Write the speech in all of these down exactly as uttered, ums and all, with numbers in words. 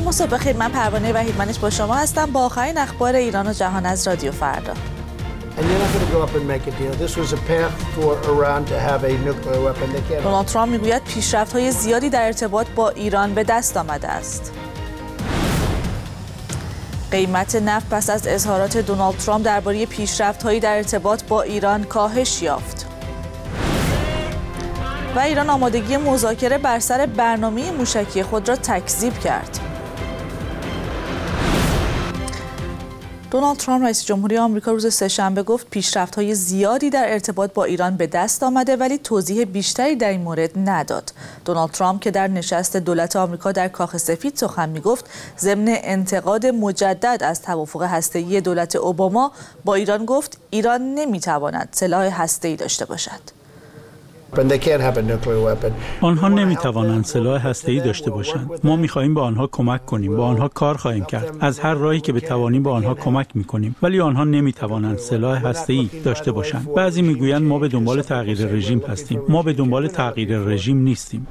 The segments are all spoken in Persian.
شنوندگان ما صبح بخیر. من پروانه وحیدمنش با شما هستم با آخرین اخبار ایران و جهان از رادیو فردا. دونالد ترامپ میگوید پیشرفت‌های زیادی در ارتباط با ایران به دست آمده است. قیمت نفت پس از اظهارات دونالد ترامپ درباره پیشرفت‌هایی در ارتباط با ایران کاهش یافت. و ایران آمادگی مذاکره بر سر برنامه موشکی خود را تکذیب کرد. دونالد ترامپ رئیس جمهوری آمریکا روز سه‌شنبه گفت پیشرفت‌های زیادی در ارتباط با ایران به دست آمده ولی توضیح بیشتری در این مورد نداد. دونالد ترامپ که در نشست دولت آمریکا در کاخ سفید سخن می‌گفت، ضمن انتقاد مجدد از توافق هسته‌ای دولت اوباما با ایران گفت ایران نمی‌تواند سلاح هسته‌ای داشته باشد. آنها نمی‌توانند سلاح هسته‌ای داشته باشند. ما می‌خواهیم به آنها کمک کنیم، با آنها کار خواهیم کرد. از هر راهی که بتوانیم به آنها کمک می‌کنیم، ولی آنها نمی‌توانند سلاح هسته‌ای داشته باشند. بعضی می‌گویند ما به دنبال تغییر رژیم هستیم. ما به دنبال تغییر رژیم نیستیم.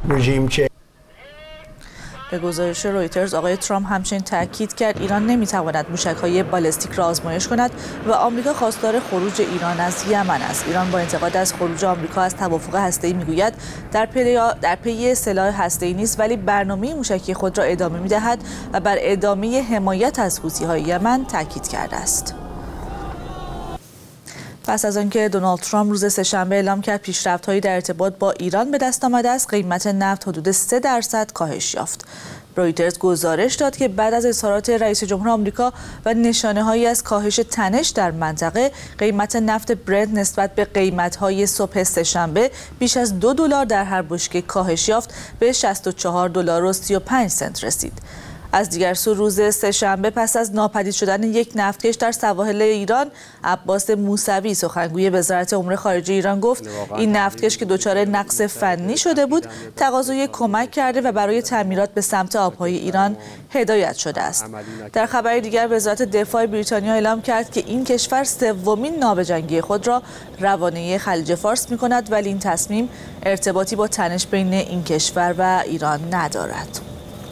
به گزارش رویترز آقای ترامپ همچنین تاکید کرد ایران نمیتواند موشک‌های بالستیک را آزمایش کند و آمریکا خواستار خروج ایران از یمن است. ایران با انتقاد از خروج آمریکا از توافق هسته‌ای میگوید در پی در پی سلاح هسته‌ای نیست ولی برنامه موشکی خود را ادامه میدهد و بر ادامه حمایت از حوثی‌های یمن تاکید کرده است. پس از آنکه دونالد ترامپ روز سه‌شنبه اعلام کرد پیشرفت‌هایی در ارتباط با ایران به دست آمده است، قیمت نفت حدود سه درصد کاهش یافت. رویترز گزارش داد که بعد از اظهارات رئیس جمهور آمریکا و نشانه‌هایی از کاهش تنش در منطقه، قیمت نفت برنت نسبت به قیمت‌های صبح سه‌شنبه بیش از دو دلار در هر بشکه کاهش یافت به شصت و چهار دلار و سی و پنج سنت رسید. از دیگر سو روز سه‌شنبه پس از ناپدید شدن یک نفتکش در سواحل ایران، عباس موسوی سخنگوی وزارت امور خارجه ایران گفت این نفتکش که دچار نقص فنی شده بود تقاضای کمک کرده و برای تعمیرات به سمت آبهای ایران هدایت شده است. در خبر دیگر وزارت دفاع بریتانیا اعلام کرد که این کشور سومین ناو جنگی خود را روانه خلیج فارس می‌کند ولی این تصمیم ارتباطی با تنش بین این کشور و ایران ندارد.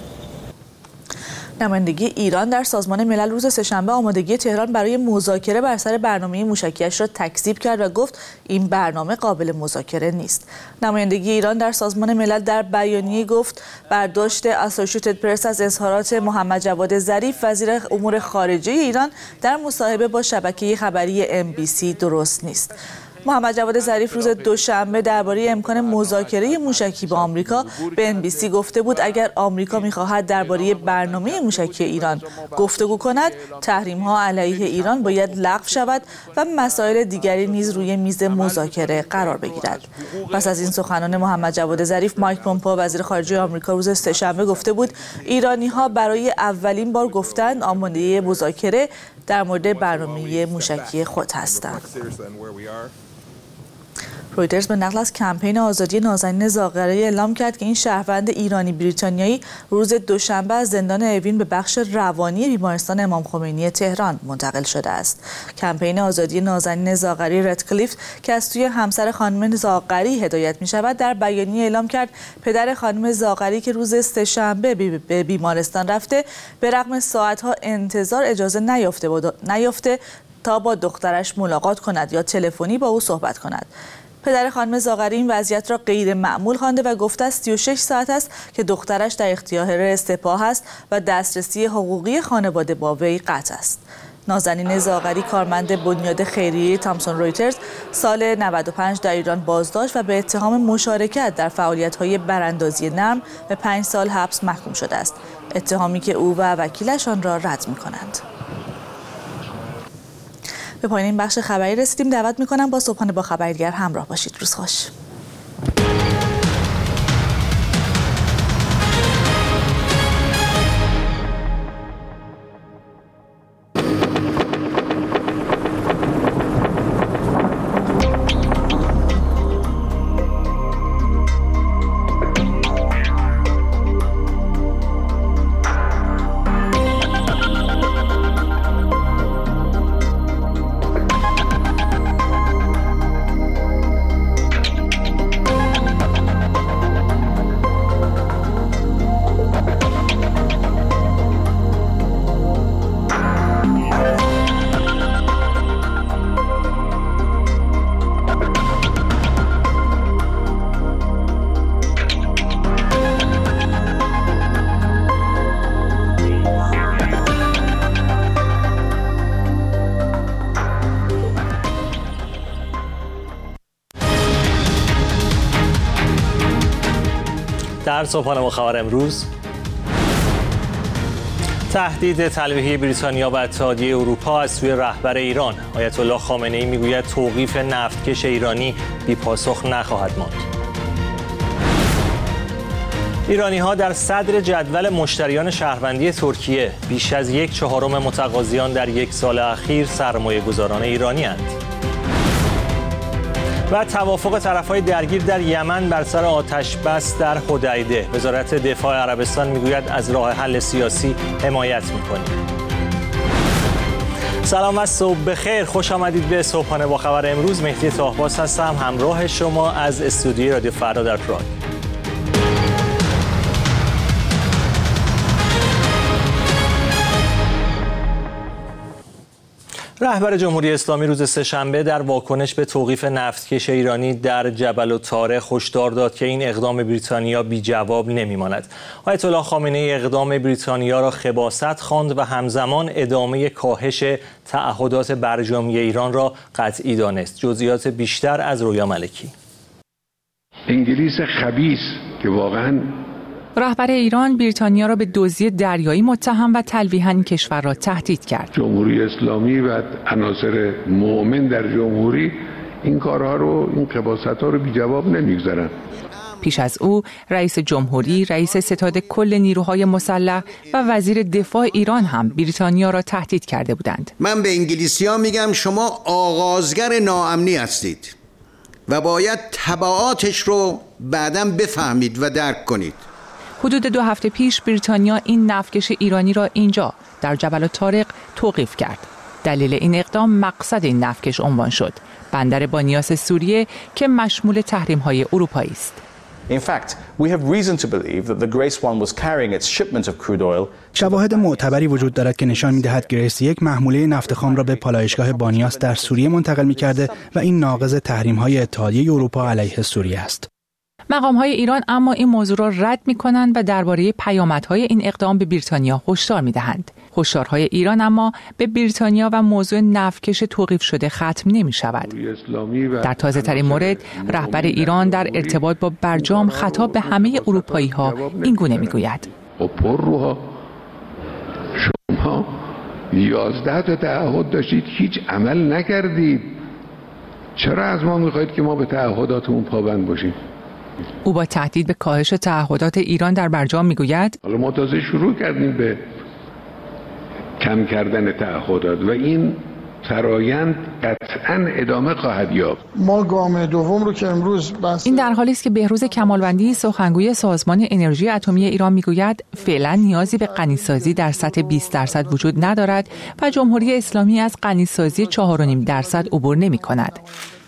نمایندگی ایران در سازمان ملل روز سه‌شنبه آمادگی تهران برای مذاکره بر سر برنامه موشکی‌اش را تکذیب کرد و گفت این برنامه قابل مذاکره نیست. نمایندگی ایران در سازمان ملل در بیانیه گفت برداشت اسوسییتد پرس از اظهارات محمد جواد ظریف وزیر امور خارجه ایران در مصاحبه با شبکه خبری ام بی سی درست نیست. محمد جواد ظریف روز دوشنبه درباره امکان مذاکره موشکی با آمریکا به ام بی سی گفته بود اگر آمریکا می‌خواهد درباره برنامه موشکی ایران گفتگو کند، تحریم‌ها علیه ایران باید لغو شود و مسائل دیگری نیز روی میز مذاکره قرار بگیرد. پس از این سخنان محمد جواد ظریف، مایک پومپئو وزیر خارجه آمریکا روز سه‌شنبه گفته بود ایرانی‌ها برای اولین بار گفتند آماده مذاکره در مورد برنامه موشکی خود هستند. رویترز به نقل از کمپین آزادی نازنین زاغری اعلام کرد که این شهروند ایرانی بریتانیایی روز دوشنبه از زندان اوین به بخش روانی بیمارستان امام خمینی تهران منتقل شده است. کمپین آزادی نازنین زاغری ردکلیف که از سوی همسر خانم زاغری هدایت می شود در بیانیه اعلام کرد پدر خانم زاغری که روز سه‌شنبه به بیمارستان رفته به رغم ساعتها انتظار اجازه نیافته بود نیافته تا با دخترش ملاقات کند یا تلفنی با او صحبت کند. پدر خانم زاغری این وضعیت را غیر معمول خوانده و گفته است سی و شش ساعت است که دخترش در اختیار سپاه است و دسترسی حقوقی خانواده با وی قطع است. نازنین زاغری کارمند بنیاد خیریه تامسون رویترز سال نود و پنج در ایران بازداشت و به اتهام مشارکت در فعالیت‌های براندازی نرم به پنج سال حبس محکوم شده است. اتهامی که او و وکیلش آن را رد می‌کنند. به پایان این بخش خبری رسیدیم. دعوت می‌کنم با صبحانه با خبری دیگر همراه باشید. روز خوش. در صبحانه با خبر امروز، تهدید تلویحی بریتانیا و اتحادیه اروپا از سوی رهبر ایران. آیت الله خامنه‌ای میگوید توقیف نفتکش ایرانی بی پاسخ نخواهد ماند. ایرانی‌ها در صدر جدول مشتریان شهروندی ترکیه، بیش از یک چهارم متقاضیان در یک سال اخیر سرمایه‌گذاران ایرانی‌اند. و توافق طرف‌های درگیر در یمن بر سر آتش بس در حدیده. وزارت دفاع عربستان میگوید از راه حل سیاسی حمایت می‌کنیم. سلام و صبح بخیر، خوش آمدید به صبحانه با خبر امروز. مهدی طاهباز هستم، همراه شما از استودیوی رادیو فردا در پراگ. رهبر جمهوری اسلامی روز سه‌شنبه در واکنش به توقیف نفتکش ایرانی در جبل الطارق هشدار داد که این اقدام بریتانیا بی جواب نمیماند. آیت الله خامنه‌ای اقدام بریتانیا را خباثت خواند و همزمان ادامه کاهش تعهدات برجامی ایران را قطعی دانست. جزئیات بیشتر از رویا ملکی. انگلیس خبیث که واقعاً رهبر ایران بریتانیا را به دزدی دریایی متهم و تلویحاً این کشور را تهدید کرد. جمهوری اسلامی و عناصر مؤمن در جمهوری این کارها رو، این خباثت‌ها رو بی جواب نمیگذارن. پیش از او رئیس جمهوری، رئیس ستاد کل نیروهای مسلح و وزیر دفاع ایران هم بریتانیا را تهدید کرده بودند. من به انگلیسی‌ها میگم شما آغازگر ناامنی هستید و باید تبعاتش رو بعداً بفهمید و درک کنید. حدود دو هفته پیش بریتانیا این نفتکش ایرانی را اینجا در جبل الطارق توقیف کرد. دلیل این اقدام مقصد این نفتکش عنوان شد: بندر بانیاس سوریه که مشمول تحریم‌های اروپایی است. شواهد معتبری وجود دارد که نشان می‌دهد گریس یک محموله نفت خام را به پالایشگاه بانیاس در سوریه منتقل می‌کرده و این ناقض تحریم‌های اتحادیه اروپا علیه سوریه است. مقام‌های ایران اما این موضوع را رد می‌کنند و درباره پیامدهای این اقدام به بریتانیا هشدار می‌دهند. هشدارهای ایران اما به بریتانیا و موضوع نفتکش توقیف شده ختم نمی‌شود. در تازه‌ترین مورد، رهبر ایران در ارتباط با برجام خطاب به همه اروپایی‌ها این گونه می‌گوید: پرروها شما یازده تا تعهد داشتید، هیچ عمل نکردید. چرا از ما می‌خواید که ما به تعهداتمون پابند باشیم؟ او با تهدید به کاهش تعهدات ایران در برجام میگوید: حالا ما تازه شروع کردیم به کم کردن تعهدات و این فرایند قطعاً ادامه خواهد یافت. ما گام دوم رو که امروز بس این در حالی است که بهروز کمالوندی، سخنگوی سازمان انرژی اتمی ایران میگوید فعلا نیازی به غنیسازی در سطح بیست درصد وجود ندارد و جمهوری اسلامی از غنیسازی چهار و نیم درصد عبور نمی‌کند.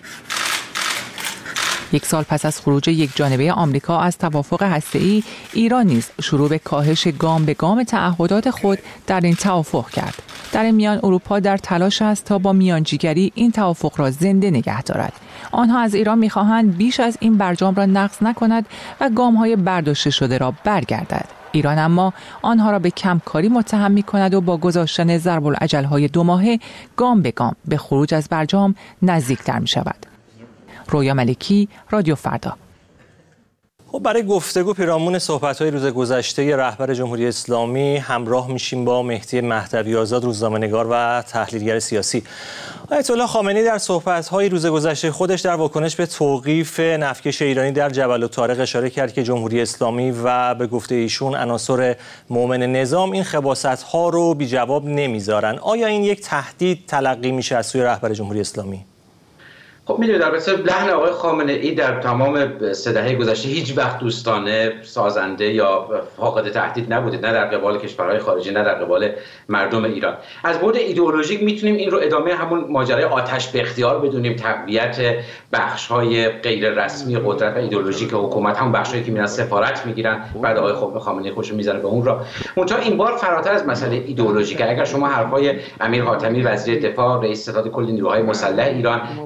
یک سال پس از خروج یک جانبه آمریکا از توافق هسته‌ای، ایران نیز شروع به کاهش گام به گام تعهدات خود در این توافق کرد. در این میان اروپا در تلاش است تا با میانجیگری این توافق را زنده نگه دارد. آنها از ایران می‌خواهند بیش از این برجام را نقض نکند و گام‌های برداشته شده را برگردد. ایران اما آنها را به کمکاری متهم می‌کند و با گذاشتن ضرب الاجل‌های دو ماهه گام به گام به خروج از برجام نزدیک‌تر می‌شود. رویا ملکی، رادیو فردا. خب برای گفتگو پیرامون صحبت‌های روز گذشته رهبر جمهوری اسلامی همراه میشیم با مهدی مهدوی آزاد، روزنامه‌نگار و تحلیلگر سیاسی. آیت الله خامنه‌ای در صحبت‌های روز گذشته خودش در واکنش به توقیف نفتکش ایرانی در جبل الطارق اشاره کرد که جمهوری اسلامی و به گفته ایشون عناصر مؤمن نظام این خباثت‌ها رو بی جواب نمیذارن. آیا این یک تهدید تلقی میشه از سوی رهبر جمهوری اسلامی؟ خب میدونید البته لحن آقای خامنه‌ای در تمام سه دهه گذشته هیچ وقت دوستانه، سازنده یا فاقد تهدید نبوده، نه در قبال کشورهای خارجی نه در قبال مردم ایران. از بعد ایدئولوژیک میتونیم این رو ادامه همون ماجرای آتش به اختیار بدونیم، تقویت بخش‌های غیر رسمی قدرت و ایدئولوژیک حکومت، همون بخشایی که میرن سفارت میگیرن، بعد آقای خامنه‌ای خودش میذاره به اون را. منتها این بار فراتر از مسئله ایدئولوژیک، اگر شما حرفای امیر حاتمی وزیر دفاع، رئیس ستاد کل نیروهای مسلح ایران، حتی آقای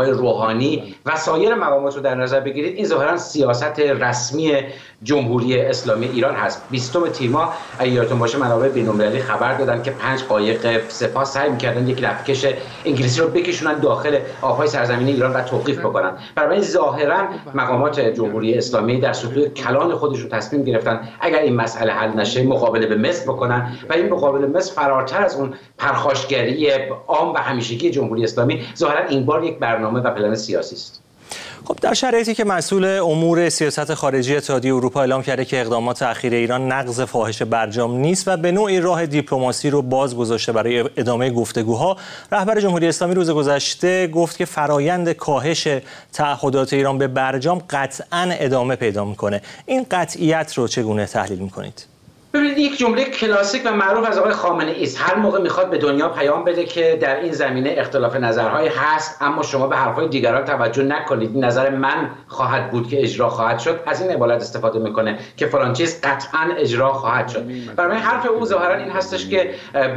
آقای روحانی و سایر مقامات رو در نظر بگیرید، این ظاهرا سیاست رسمی جمهوری اسلامی ایران هست. بیستم تیر ماه اگه یادتون باشه منابع بین‌المللی خبر دادن که پنج قایق سپاه سعی می‌کردن یک لفکش انگلیسی رو بکشونن داخل آب‌های سرزمین ایران و توقیف بکنن. برای ظاهرا مقامات جمهوری اسلامی در سطوح کلان خودشون تصمیم گرفتن اگر این مسئله حل نشه مقابله به مصر بکنن و این مقابله مصر فراتر از اون پرخاشگری عام و همیشگی جمهوری اسلامی ظاهرا این بار یک برنامه و پلن سیاسی است. خب در شرایطی که مسئول امور سیاست خارجی اتحادیه اروپا اعلام کرده که اقدامات اخیر ایران نقض فاحش برجام نیست و به نوعی راه دیپلماسی رو باز گذاشته برای ادامه گفتگوها، رهبر جمهوری اسلامی روز گذشته گفت که فرایند کاهش تعهدات ایران به برجام قطعاً ادامه پیدا میکنه. این قطعیت رو چگونه تحلیل میکنید؟ ببینید یک جمله کلاسیک و معروف از آقای خامنه ای است. هر موقع میخواد به دنیا پیام بده که در این زمینه اختلاف نظرهای هست اما شما به حرفهای دیگران توجه نکنید، نظر من خواهد بود که اجرا خواهد شد، از این عبارت استفاده میکنه که فلان چیز قطعا اجرا خواهد شد. برای حرف او ظاهرا این هستش که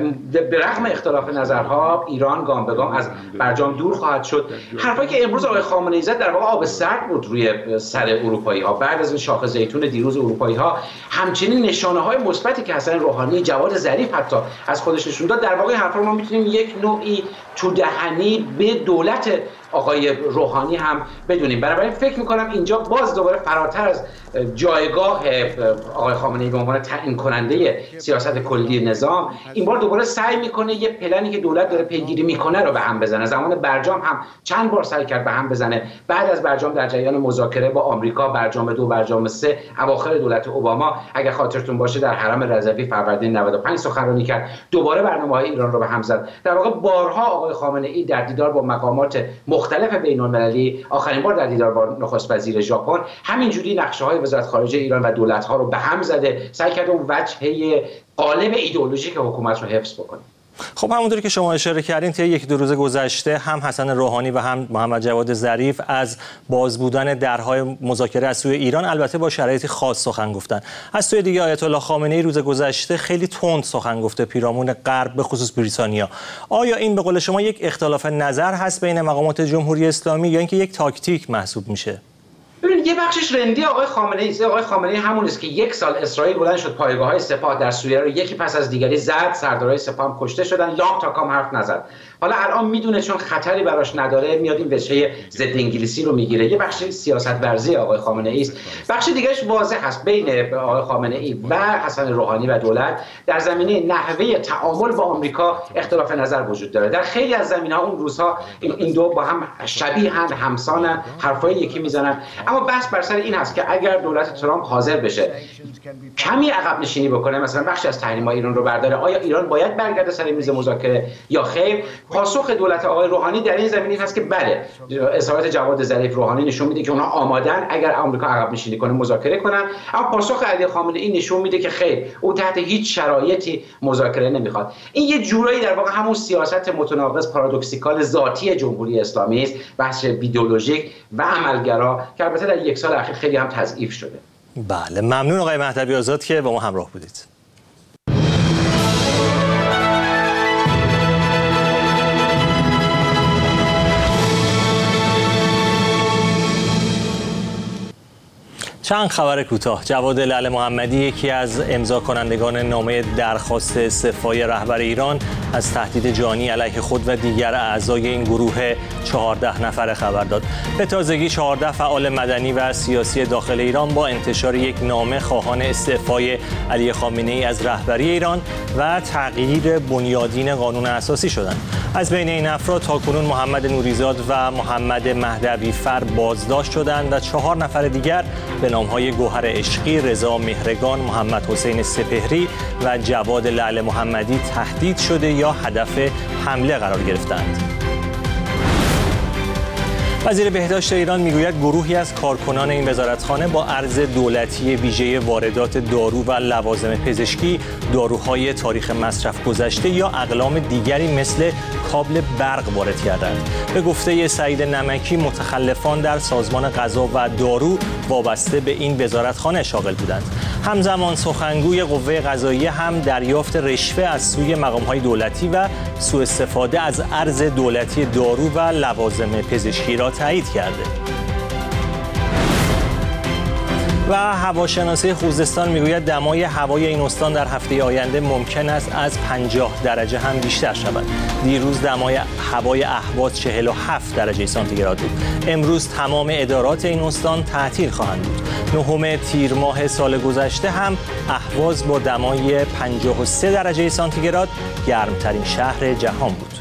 به رغم اختلاف نظرها ایران گام به گام از برجام دور خواهد شد. حرفی که امروز آقای خامنه ای زد در واقع آب سرد بود روی سر اروپایی ها. بعد از این شاخ زیتون دیروز اروپایی ها همچنین نشانه های مثبتی که حسن روحانی، جواد ظریف حتی از خودش نشون داد، در واقع حرفا ما میتونیم یک نوعی تو دهنی به دولت آقای روحانی هم بدونیم. بنابراین فکر میکنم اینجا باز دوباره فراتر از جایگاه آقای خامنه‌ای به عنوان تعیین کننده سیاست کلی نظام، این بار دوباره سعی میکنه یه پلنی که دولت داره پیگیری میکنه رو به هم بزنه. زمان برجام هم چند بار سعی کرد به هم بزنه. بعد از برجام در جریان مذاکره با آمریکا، برجام دو، برجام سه، اواخر دولت اوباما اگر خاطرتون باشه در حرم رضوی فروردین نود و پنج سخنرانی کرد، دوباره برنامه‌های ایران رو به هم زد. در واقع بارها آقای خامنه‌ای در دیدار با مقامات مختلف بین‌المللی، آخرین بار در دیدار با نخست وزیر ژاپن، همینجوری نقشه‌های وزارت خارجه ایران و دولت‌ها رو به هم زده، سعی کرده اون وجهه قالب ایدئولوژیک حکومت رو حفظ بکنه. خب همونطوری که شما اشاره کردین طی یک دو روز گذشته هم حسن روحانی و هم محمد جواد ظریف از باز بودن درهای مذاکره از سوی ایران البته با شرایطی خاص سخن گفتن. از سوی دیگه آیت الله خامنه‌ای روز گذشته خیلی تند سخن گفته پیرامون غرب به خصوص بریتانیا. آیا این به قول شما یک اختلاف نظر هست بین مقامات جمهوری اسلامی یا اینکه یک تاکتیک محسوب میشه؟ ببینید یه بخشش رندی آقای خامنه‌ای، آقای خامنه‌ای همون است که یک سال اسرائیل بلند شد پایگاه‌های سپاه در سوریه رو یکی پس از دیگری زد، سردارای سپاه هم کشته شدن، لام تا کام حرف نزد. حالا الان میدونه چون خطری براش نداره میاد این وجهه ضد انگلیسی رو میگیره. یه بخش سیاست ورزی آقای خامنه‌ای است. بخش دیگهش واضح است بین آقای خامنه‌ای و حسن روحانی و دولت در زمینه نحوه تعامل با آمریکا اختلاف نظر وجود داره. در خیلی از زمینه‌ها اون روزها این دو با هم شبیه‌اند، همسانن، حرفای یکی میزنن. اما بحث بر سر این هست که اگر دولت ترامپ حاضر بشه کمی عقب نشینی بکنه، مثلا بخشی از تحریم‌های ایران رو برداره، آیا ایران باید برگرده سر میز مذاکره یا خیر؟ پاسخ دولت آقای روحانی در این زمینه هست که بله، اظهارات جواد ظریف روحانی نشون میده که اونها آمادن اگر آمریکا عقب نشینی کنه مذاکره کنن، اما پاسخ علی خامنه‌ای نشون میده که خیر، او تحت هیچ شرایطی مذاکره نمیخواد. این یه جورایی در واقع همون سیاست متناقض پارادوکسیکال ذاتی جمهوری اسلامی است، بحث ایدئولوژیک و عملگرا که البته در یک سال اخیر خیلی هم تضعیف شده. بله، ممنون آقای مهدوی آزاد که با ما همراه بودید. چند خبر کوتاه. جواد لعل محمدی یکی از امضا کنندگان نامه درخواست استعفای رهبر ایران از تهدید جانی علیه خود و دیگر اعضای این گروه چهارده نفره خبر داد. به تازگی چهارده فعال مدنی و سیاسی داخل ایران با انتشار یک نامه خواهان استعفای علی خامنه‌ای از رهبری ایران و تغییر بنیادین قانون اساسی شدند. از بین این افراد تاکنون محمد نوریزاد و محمد مهدوی فر بازداشت شدند و چهار نفر دیگر به نام‌های گوهر عشقی، رضا مهرگان، محمد حسین سپهری و جواد لعل محمدی تهدید شده یا هدف حمله قرار گرفتند. وزیر بهداشت ایران میگوید گروهی از کارکنان این وزارتخانه با ارز دولتی ویژه واردات دارو و لوازم پزشکی، داروهای تاریخ مصرف گذشته یا اقلام دیگری مثل کابل برق وارد کردند. به گفته سعید نمکی، متخلفان در سازمان غذا و دارو وابسته به این وزارتخانه شاغل بودند. همزمان سخنگوی قوه قضاییه هم دریافت رشوه از سوی مقام‌های دولتی و سوء استفاده از ارز دولتی دارو و لوازم پزشکی را تایید کرده. و هواشناسی خوزستان میگوید دمای هوای این استان در هفته آینده ممکن است از پنجاه درجه هم بیشتر شود. دیروز دمای هوای اهواز چهل و هفت درجه سانتیگراد بود. امروز تمام ادارات این استان تعطیل خواهند بود. نهم تیر ماه سال گذشته هم اهواز با دمای پنجاه و سه درجه سانتیگراد گرمترین شهر جهان بود.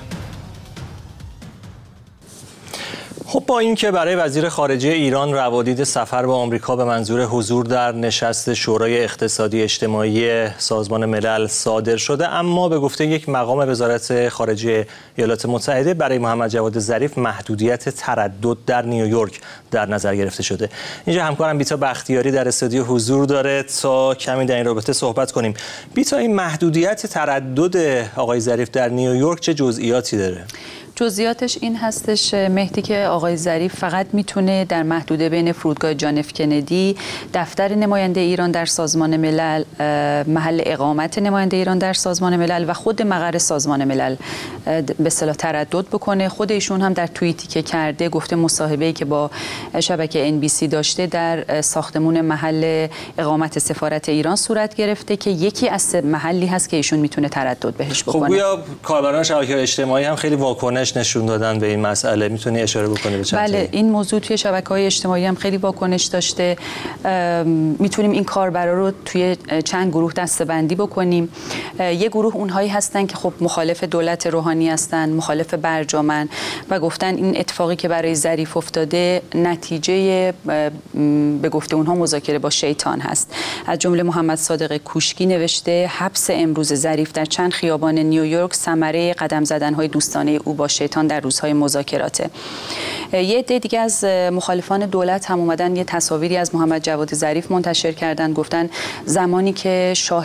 خب با اینکه برای وزیر خارجه ایران روادید سفر به آمریکا به منظور حضور در نشست شورای اقتصادی اجتماعی سازمان ملل صادر شده، اما به گفته یک مقام وزارت خارجه ایالات متحده برای محمد جواد ظریف محدودیت تردد در نیویورک در نظر گرفته شده. اینجا همکارم بیتا بختیاری در استودیو حضور داره تا کمی در این رابطه صحبت کنیم. بیتا، این محدودیت تردد آقای ظریف در نیویورک چه جزئیاتی داره؟ جزئیاتش این هستش مهدی که آقای ظریف فقط میتونه در محدوده بین فرودگاه جان اف کندی، دفتر نماینده ایران در سازمان ملل، محل اقامت نماینده ایران در سازمان ملل و خود مقر سازمان ملل به اصطلاح تردد بکنه. خود ایشون هم در توییتی که کرده گفته مصاحبه‌ای که با شبکه ان بی سی داشته در ساختمون محل اقامت سفارت ایران صورت گرفته که یکی از محلی هست که ایشون میتونه تردد بهش بکنه. خب گویا کاربران شبکه‌های اجتماعی هم خیلی واکنش نشون دادن به این مسئله. میتونی اشاره بکنی به چند بله تایی؟ این موضوع توی شبکه‌های اجتماعی هم خیلی واکنش داشته. میتونیم این کاربرا رو توی چند گروه دسته‌بندی بکنیم. یه گروه اونهایی هستن که خب مخالف دولت روحانی هستن، مخالف برجامن و گفتن این اتفاقی که برای ظریف افتاده نتیجه به گفته اونها مذاکره با شیطان هست. از جمله محمد صادق کوشکی نوشته حبس امروز ظریف در چند خیابان نیویورک ثمره قدم زدن‌های دوستانه او با شیطان در روزهای مذاکراته. یه عده دیگه از مخالفان دولت هم اومدن یه تصاویری از محمد جواد ظریف منتشر کردن، گفتن زمانی که شاه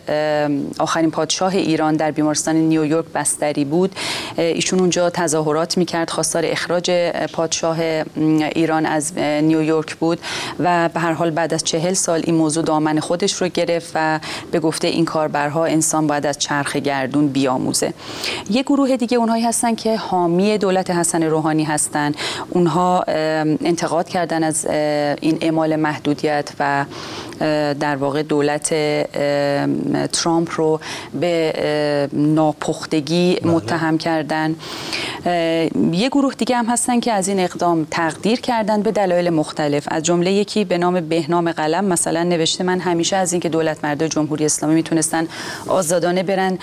آخرین پادشاه ایران در بیمارستان نیویورک بستری بود، ایشون اونجا تظاهرات میکرد، خواستار اخراج پادشاه ایران از نیویورک بود و به هر حال بعد از چهل سال این موضوع دامن خودش رو گرفت و به گفته این کاربرها انسان باید از چرخ گردون بیاموزه. یه گروه دیگه اونهایی هستن که حامی دولت حسن روحانی هستن، اونها انتقاد کردن از این اعمال محدودیت و در واقع دولت ترامپ رو به ناپختگی متهم کردن. یه گروه دیگه هم هستن که از این اقدام تقدیر کردن به دلایل مختلف. از جمله یکی به نام بهنام قلم مثلا نوشته من همیشه از اینکه دولت مردای جمهوری اسلامی میتونستن آزادانه برن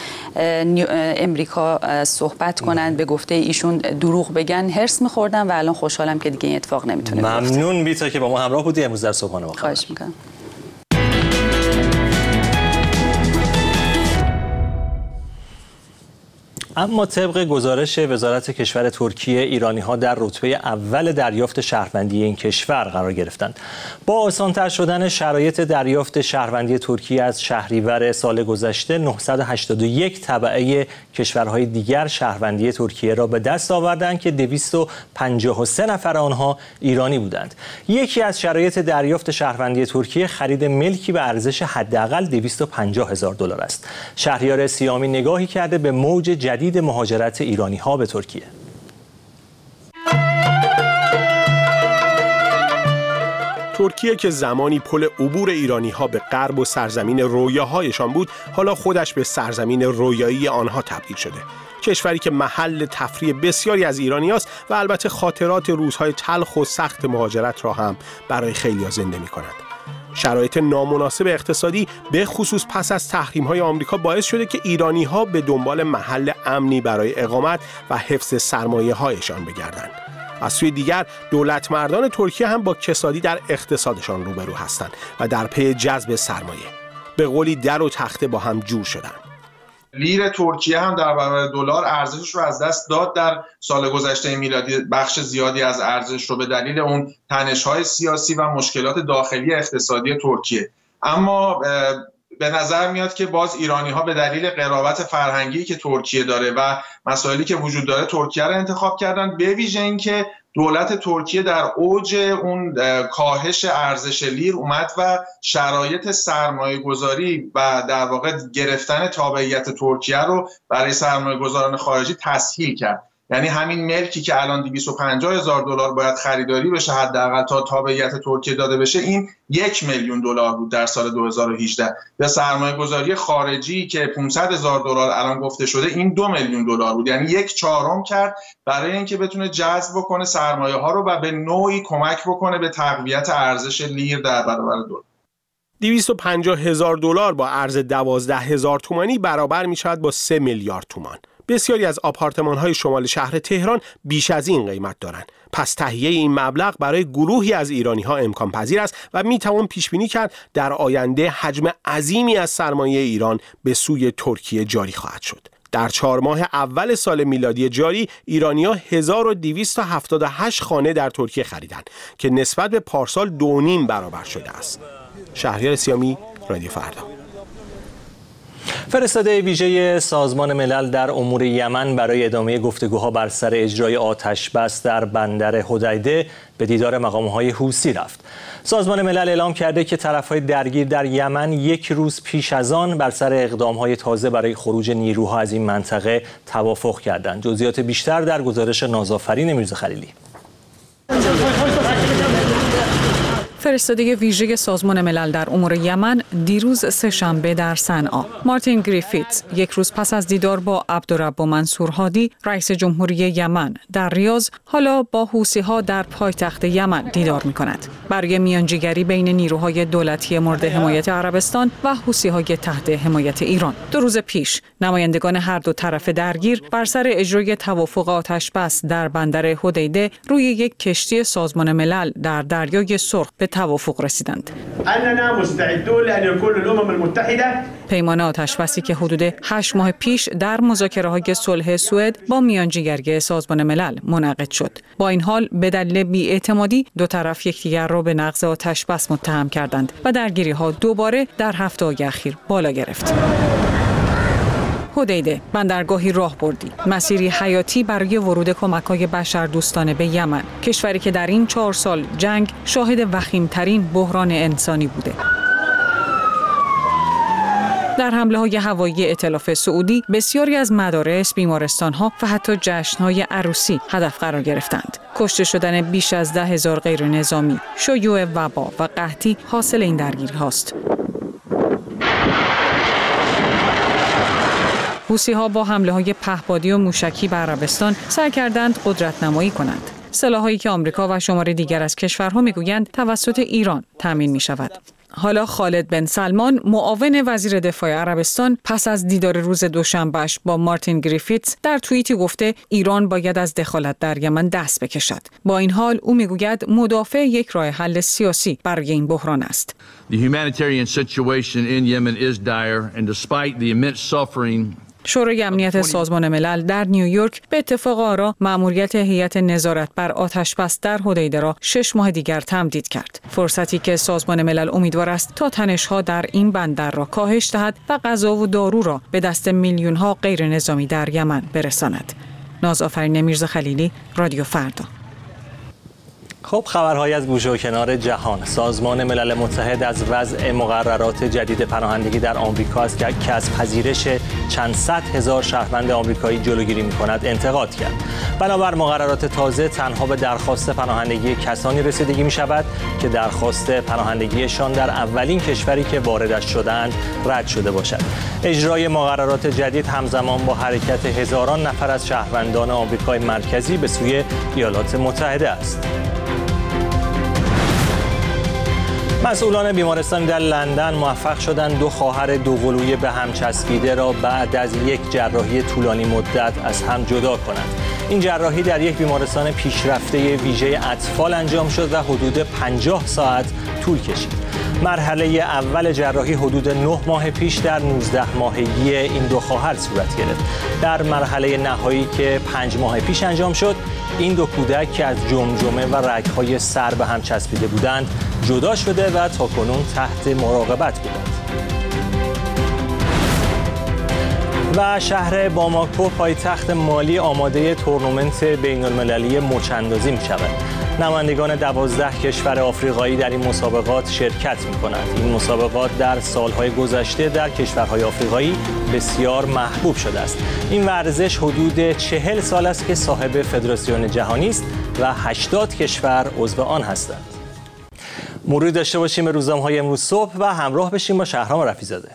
امریکا صحبت کنن، به گفته ایشون دروغ بگن، هرس می‌خوردن و الان خوشحالم که دیگه این اتفاق نمیتونه بیفته. ممنون بیتا که با ما همراه بودی امروز در صبحانه با خبر. خواهش می‌کنم. اما طبق گزارش وزارت کشور ترکیه، ایرانی‌ها در رتبه اول دریافت شهروندی این کشور قرار گرفتند. با آسان‌تر شدن شرایط دریافت شهروندی ترکیه از شهریور سال گذشته، نهصد و هشتاد و یک تبعه کشورهای دیگر شهروندی ترکیه را به دست آوردند که دویست و پنجاه و سه نفر آنها ایرانی بودند. یکی از شرایط دریافت شهروندی ترکیه خرید ملکی به ارزش حداقل دویست و پنجاه هزار دلار است. شهریار سیامی نگاهی کرده به موج جدید مهاجرت ایرانی‌ها به ترکیه. ترکیه که زمانی پل عبور ایرانی‌ها به غرب و سرزمین رویاهایشان بود، حالا خودش به سرزمین رویایی آنها تبدیل شده. کشوری که محل تفریح بسیاری از ایرانی‌هاست و البته خاطرات روزهای تلخ و سخت مهاجرت را هم برای خیلی‌ها زنده می‌کند. شرایط نامناسب اقتصادی به خصوص پس از تحریم‌های آمریکا باعث شده که ایرانی‌ها به دنبال محل امنی برای اقامت و حفظ سرمایه‌هایشان بگردند. از سوی دیگر دولت مردان ترکیه هم با کسادی در اقتصادشان روبرو هستند و در پی جذب سرمایه. به قولی در و تخته با هم جور شدند. لیر ترکیه هم در برابر دلار ارزشش رو از دست داد در سال گذشته میلادی. بخش زیادی از ارزش رو به دلیل اون تنش‌های سیاسی و مشکلات داخلی اقتصادی ترکیه. اما به نظر میاد که باز ایرانی‌ها به دلیل قرابت فرهنگی که ترکیه داره و مسائلی که وجود داره ترکیه رو انتخاب کردن، به ویژه اینکه دولت ترکیه در اوج اون کاهش ارزش لیر اومد و شرایط سرمایه گذاری و در واقع گرفتن تابعیت ترکیه رو برای سرمایه گذاران خارجی تسهیل کرد. یعنی همین ملکی که الان دویست و پنجاه هزار دلار باید خریداری بشه حداقل تا تابعیت ترکیه داده بشه، این یک میلیون دلار بود در سال دو هزار و هجده. یا سرمایه گذاری خارجی که پانصد هزار دلار الان گفته شده، این دو میلیون دلار بود. یعنی یک چهارم کرد برای اینکه بتونه جذب بکنه سرمایه ها رو و به نوعی کمک بکنه به تقویت ارزش لیر در برابر دلار. دویست و پنجاه هزار دلار با ارز دوازده هزار تومانی برابر می شود با سه میلیارد تومان. بسیاری از آپارتمان‌های شمال شهر تهران بیش از این قیمت دارند. پس تهیه این مبلغ برای گروهی از ایرانی‌ها امکان پذیر است و می‌توان پیش‌بینی کرد در آینده حجم عظیمی از سرمایه ایران به سوی ترکیه جاری خواهد شد. در چهار ماه اول سال میلادی جاری ایرانی‌ها هزار و دویست و هفتاد و هشت خانه در ترکیه خریدند که نسبت به پارسال دو و نیم برابر شده است. شهریار سیامی، رادیو فردا. فرستاده ویژه سازمان ملل در امور یمن برای ادامه گفتگوها بر سر اجرای آتش بس در بندر حدیده به دیدار مقام‌های حوثی رفت. سازمان ملل اعلام کرده که طرف‌های درگیر در یمن یک روز پیش از آن بر سر اقدام‌های تازه برای خروج نیروها از این منطقه توافق کردند. جزئیات بیشتر در گزارش نازآفرین میرزا خلیلی. فرستاده ویژه سازمان ملل در امور یمن دیروز سه‌شنبه در صنعا، مارتین گریفیتس، یک روز پس از دیدار با عبدالرب منصور هادی، رئیس جمهوری یمن در ریاض، حالا با حوثی‌ها در پایتخت یمن دیدار می‌کند. برای میانجیگری بین نیروهای دولتی مورد حمایت عربستان و حوثی‌های تحت حمایت ایران. دو روز پیش، نمایندگان هر دو طرف درگیر بر سر اجرای توافق آتش‌بس در بندر حدیده روی یک کشتی سازمان ملل در دریای سرخ به توافق رسیدند. پیمان آتش‌بسی که حدود هشت ماه پیش در مذاکره‌های صلح سوئد با میانجیگری سازمان ملل منعقد شد. با این حال به دلیل بی‌اعتمادی دو طرف یکدیگر را به نقض آتش‌بس متهم کردند و درگیری‌ها دوباره در هفته‌های اخیر بالا گرفت. حدیده بندرگاهی راهبردی، مسیری حیاتی برای ورود کمک‌های بشردوستانه به یمن، کشوری که در این چهار سال جنگ شاهد وخیم‌ترین بحران انسانی بوده. در حمله‌های هوایی ائتلاف سعودی بسیاری از مدارس، بیمارستان‌ها و حتی جشن‌های عروسی هدف قرار گرفتند. کشته شدن بیش از ده هزار غیر نظامی، شیوع وبا و قحطی حاصل این درگیری‌هاست. حوثی‌ها با حمله‌های پهپادی و موشکی به عربستان سعی کردند قدرت نمایی کنند. سلاح‌هایی که آمریکا و شمار دیگر از کشورها می‌گویند توسط ایران تامین می‌شود. حالا خالد بن سلمان، معاون وزیر دفاع عربستان، پس از دیدار روز دوشنبه‌اش با مارتین گریفیتس در توییتی گفته ایران باید از دخالت در یمن دست بکشد. با این حال او میگوید مدافع یک راه حل سیاسی برای این بحران است. The humanitarian situation in Yemen is dire and despite the immense suffering شورای امنیت سازمان ملل در نیویورک به اتفاق آرا مأموریت هیئت نظارت بر آتش‌بس در حدیده را شش ماه دیگر تمدید کرد. فرصتی که سازمان ملل امیدوار است تا تنش‌ها در این بندر را کاهش دهد و غذا و دارو را به دست میلیون‌ها غیر نظامی در یمن برساند. نازآفرین میرزا خلیلی، رادیو فردا. خب خبرهای از گوشه و کنار جهان. سازمان ملل متحد از وضع مقررات جدید پناهندگی در آمریکا است که از پذیرش چند صد هزار شهروند آمریکایی جلوگیری می‌کند انتقاد کرد. بنابر مقررات تازه تنها به درخواست پناهندگی کسانی رسیدگی می‌شود که درخواست پناهندگیشان در اولین کشوری که واردش شده‌اند رد شده باشد. اجرای مقررات جدید همزمان با حرکت هزاران نفر از شهروندان آمریکای مرکزی به سوی ایالات متحده است. مسئولان بیمارستان در لندن موفق شدند دو خواهر دوقلوی به هم چسبیده را بعد از یک جراحی طولانی مدت از هم جدا کنند. این جراحی در یک بیمارستان پیشرفته ویژه اطفال انجام شد و حدود پنجاه ساعت طول کشید. مرحله اول جراحی حدود نه ماه پیش در نوزده ماهگی این دو خواهر صورت گرفت. در مرحله نهایی که پنج ماه پیش انجام شد، این دو کودک که از جمجمه و رگ‌های سر به هم چسبیده بودند جدا شده و تاکنون تحت مراقبت بودند. و شهر باماکو پایتخت مالی آماده تورنمنت بین‌المللی مچ‌اندازی می‌شود. نمایندگان دوازده کشور آفریقایی در این مسابقات شرکت می‌کنند. این مسابقات در سال‌های گذشته در کشورهای آفریقایی بسیار محبوب شده است. این ورزش حدود چهل سال است که صاحب فدراسیون جهانی است و هشتاد کشور عضو آن هستند. مرور داشته باشیم به روزنامه‌های امروز صبح و همراه بشیم با شهرام رفیع‌زاده.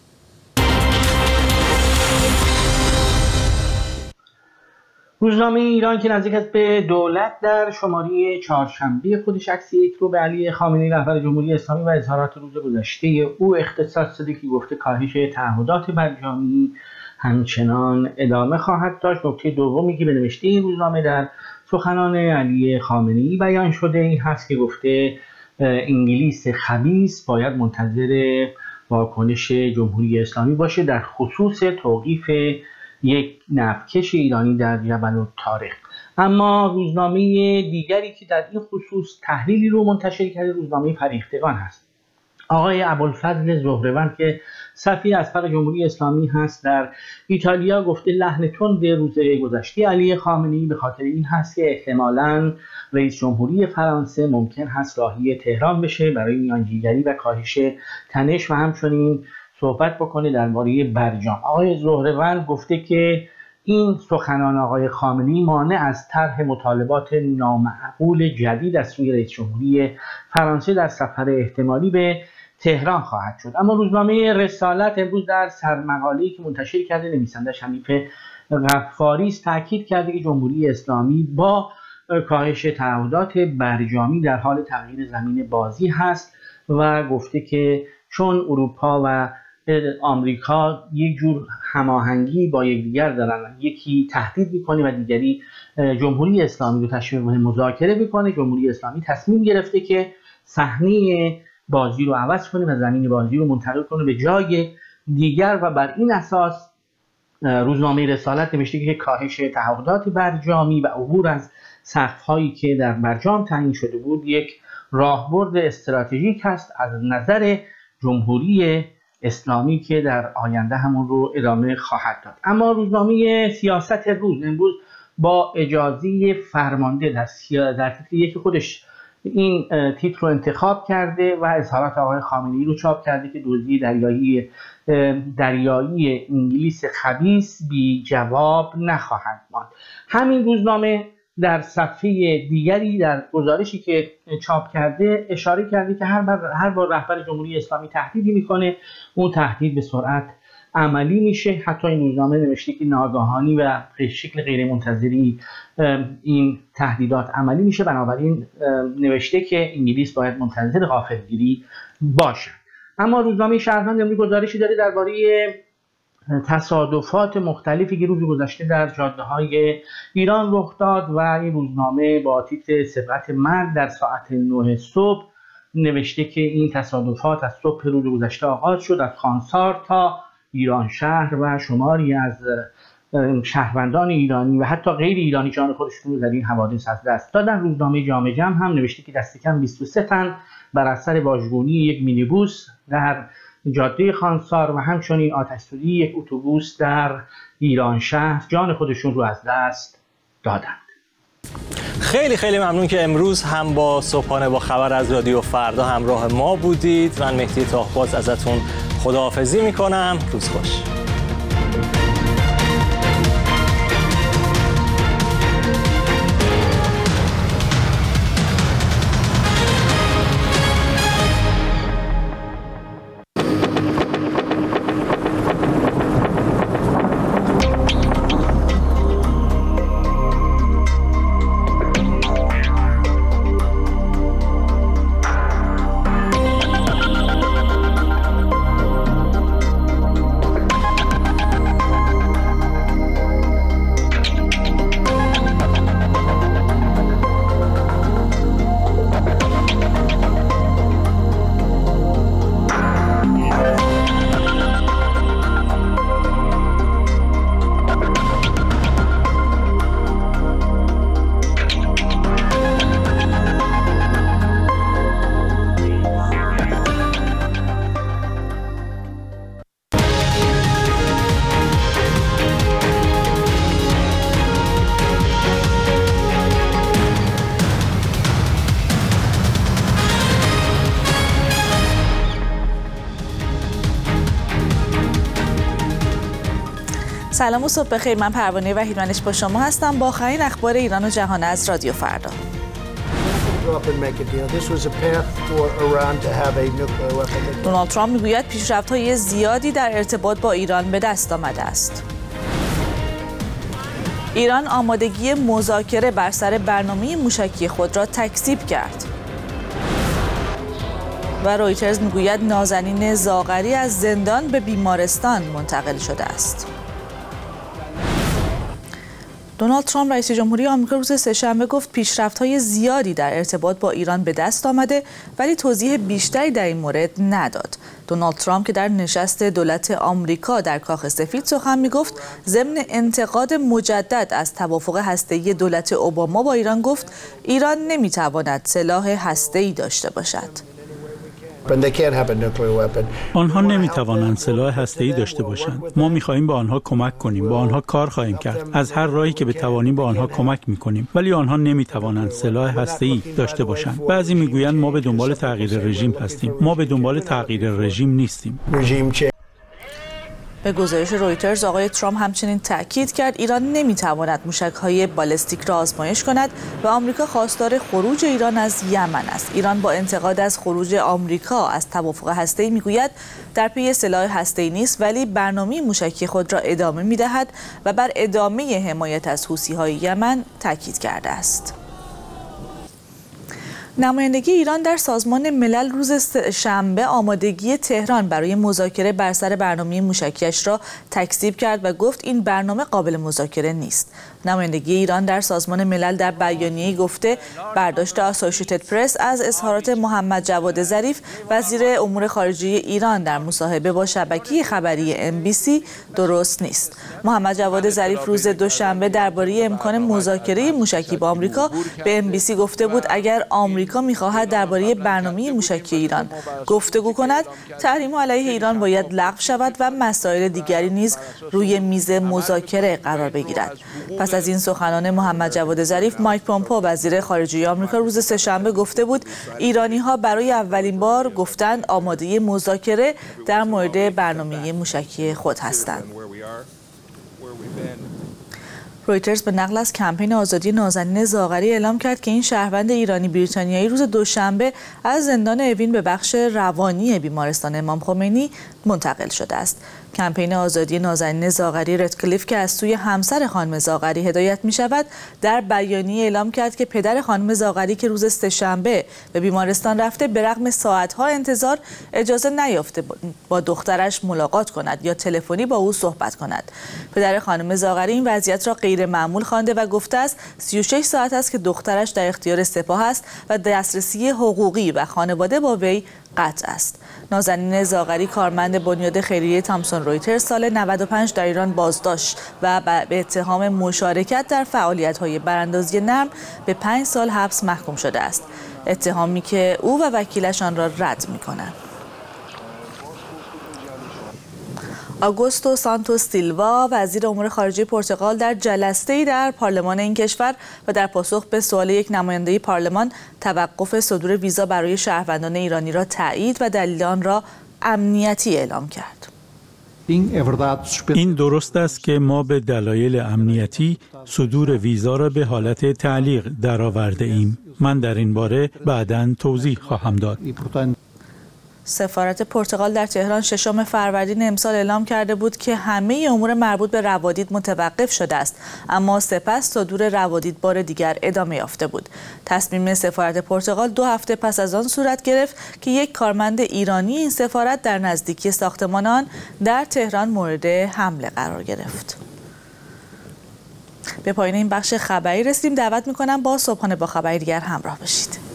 روزنامه ایران که نزدیک است به دولت در شماره چهارشنبه خودش عکس یک رو به علی خامنه‌ای رهبر جمهوری اسلامی و اظهارات روز گذشته او اختصاص داده که گفته کاهش تعهدات برجامی همچنان ادامه خواهد داشت. نکته دومی که به نوشته این روزنامه در سخنان علی خامنه‌ای بیان شده این هست که گفته انگلیس خبیث باید منتظر واکنش جمهوری اسلامی باشه در خصوص توقیف یک نفتکش ایرانی در جبل الطارق. اما روزنامه دیگری که در این خصوص تحلیلی رو منتشر کرده روزنامه فریختگان هست. آقای ابوالفضل زهروند که سفیر اسپر جمهوری اسلامی هست در ایتالیا گفته لحن تند روز گذشته علی خامنه‌ای به خاطر این هست که احتمالاً رئیس جمهوری فرانسه ممکن هست راهی تهران بشه برای میانجیگری و کاهش تنش و همچنین صحبت بکنه درباره برجام. آقای زهروند گفته که این سخنان آقای خامنه‌ای مانع از طرح مطالبات نامعقول جدید از سوی رئیس جمهوری فرانسه در سفر احتمالی به تهران خواهد شد. اما روزنامه رسالت امروز در سرمقاله‌ای که منتشر کرده نویسنده‌اش حنیف غفاری تاکید کرده که جمهوری اسلامی با کاهش تعهدات برجامی در حال تغییر زمین بازی هست و گفته که چون اروپا و آمریکا یک جور هماهنگی با یکدیگر دارن، یکی تهدید میکنه و دیگری جمهوری اسلامی رو تشویق به مذاکره میکنه، جمهوری اسلامی تصمیم گرفته که صحنه بازی رو عوض کنه و زمین بازی رو منتقل کنه به جای دیگر و بر این اساس روزنامه رسالت نوشته که کاهش تعهدات برجامی و عبور از سقف‌هایی که در برجام تعیین شده بود یک راهبرد استراتژیک است از نظر جمهوری اسلامی که در آینده همون رو ادامه خواهد داد. اما روزنامه سیاست روز امروز با اجازه فرمانده در, سیا... در تیتر یکی خودش این تیتر رو انتخاب کرده و اظهارات آقای خامنه‌ای رو چاپ کرده که دزدی دریایی دریایی انگلیس خبیث بی جواب نخواهد ماند. همین روزنامه در صفحه دیگری در گزارشی که چاپ کرده اشاره کرده که هر بار هر بار رهبر جمهوری اسلامی تهدیدی میکنه اون تهدید به سرعت عملی میشه. حتی این روزنامه نوشته که ناگهانی و به شکل غیر منتظری این تهدیدات عملی میشه، بنابراین نوشته که انگلیس باید منتظر غافلگیری باشد. اما روزنامه شهروند امروز گزارشی داره درباره تصادفات مختلفی که روز گذشته در جاده‌های ایران رخ داد و این روزنامه با تیتر سبقت مرگ در ساعت نه صبح نوشته که این تصادفات از صبح روز گذشته آغاز شد، از خانسار تا ایران شهر و شماری از شهروندان ایرانی و حتی غیر ایرانی جان خودشون رو در این حوادث از دست دادن. روزنامه جامعه جمع هم نوشته که دست کم بیست و سه تن بر اثر واژگونی یک مینیبوس در جاده خانسار و همچنین آتش‌سوزی یک اتوبوس در ایران شهر جان خودشون رو از دست دادند. خیلی خیلی ممنون که امروز هم با صبحانه با خبر از رادیو فردا همراه ما بودید. من مهدی تاهباز ازتون خداحافظی میکنم. روز خوش. سلام و صبح بخیر. من پروانه وحیدمنش با شما هستم با آخرین اخبار ایران و جهان از رادیو فردا. دونالد ترامپ میگوید پیشرفت‌های زیادی در ارتباط با ایران به دست آمده است. ایران آمادگی مذاکره بر سر برنامه موشکی خود را تکذیب کرد. و رویترز میگوید نازنین زاغری از زندان به بیمارستان منتقل شده است. دونالد ترامپ رئیس جمهوری آمریکا روز سه‌شنبه گفت پیشرفت‌های زیادی در ارتباط با ایران به دست آمده ولی توضیح بیشتری در این مورد نداد. دونالد ترامپ که در نشست دولت آمریکا در کاخ سفید سخن می‌گفت ضمن انتقاد مجدد از توافق هسته‌ای دولت اوباما با ایران گفت ایران نمی‌تواند سلاح هسته‌ای داشته باشد. آنها نمیتوانند سلاح هسته‌ای داشته باشند. ما میخواهیم به آنها کمک کنیم، با آنها کار خواهیم کرد. از هر راهی که بتوانیم به آنها کمک میکنیم، ولی آنها نمیتوانند سلاح هسته‌ای داشته باشند. بعضی میگویند ما به دنبال تغییر رژیم هستیم. ما به دنبال تغییر رژیم نیستیم. به گزارش رویترز آقای ترامپ همچنین تاکید کرد ایران نمیتواند موشک‌های بالستیک را آزمایش کند و آمریکا خواستار خروج ایران از یمن است. ایران با انتقاد از خروج آمریکا از توافق هسته‌ای میگوید در پی سلاح هسته‌ای نیست ولی برنامه موشکی خود را ادامه میدهد و بر ادامه حمایت از حوثی‌های یمن تاکید کرده است. نمایندگی ایران در سازمان ملل روز شنبه آمادگی تهران برای مذاکره بر سر برنامه موشکیش را تکذیب کرد و گفت این برنامه قابل مذاکره نیست. نمایندگی ایران در سازمان ملل در بیانیه‌ای گفته برداشت اسوسییتد پرس از اظهارات محمد جواد ظریف وزیر امور خارجه ایران در مصاحبه با شبکه خبری ام بی سی درست نیست. محمد جواد ظریف روز دوشنبه درباره امکان مذاکره موشکی با آمریکا به ام بی سی گفته بود اگر آمریکا می‌خواهد درباره برنامه موشکی ایران گفتگو کند، تحریم علیه ایران باید لغو شود و مسائل دیگری نیز روی میز مذاکره قرار بگیرد. پس از این سخنان محمد جواد ظریف، مایک پومپئو وزیر خارجه آمریکا روز سه‌شنبه گفته بود ایرانی‌ها برای اولین بار گفتند آماده مذاکره در مورد برنامه موشکی خود هستند. رویترز به نقل از کمپین آزادی نازنین زاغری اعلام کرد که این شهروند ایرانی بریتانیایی روز دوشنبه از زندان اوین به بخش روانی بیمارستان امام خمینی منتقل شده است. کمپین آزادی نازنین زاغری ردکلیف که از سوی همسر خانم زاغری هدایت می شود در بیانیه اعلام کرد که پدر خانم زاغری که روز سه‌شنبه به بیمارستان رفته به رغم ساعتها انتظار اجازه نیافته با دخترش ملاقات کند یا تلفنی با او صحبت کند. پدر خانم زاغری این وضعیت را غیر معمول خوانده و گفته است سی و شش ساعت است که دخترش در اختیار سپاه است و دسترسی حقوقی و خانواده با وی قطع است. نازنین زاغری کارمند بنیاد خیریه تامسون رویترز سال نود و پنج در ایران بازداشت و به اتهام مشارکت در فعالیت‌های براندازی نرم به پنج سال حبس محکوم شده است. اتهامی که او و وکیلش آن را رد می‌کنند. آگوستو سانتوس سیلوا وزیر امور خارجه پرتغال در جلسه‌ای در پارلمان این کشور و در پاسخ به سوال یک نماینده پارلمان توقف صدور ویزا برای شهروندان ایرانی را تایید و دلیل آن را امنیتی اعلام کرد. این درست است که ما به دلایل امنیتی صدور ویزا را به حالت تعلیق درآورده ایم. من در این باره بعداً توضیح خواهم داد. سفارت پرتغال در تهران ششم فروردین امسال اعلام کرده بود که همه امور مربوط به روادید متوقف شده است، اما سپس صدور روادید بار دیگر ادامه یافته بود. تصمیم سفارت پرتغال دو هفته پس از آن صورت گرفت که یک کارمند ایرانی این سفارت در نزدیکی ساختمان آن در تهران مورد حمله قرار گرفت. به پایان این بخش خبری رسیدیم. دعوت می‌کنم با صبحانه با خبری دیگر همراه باشید.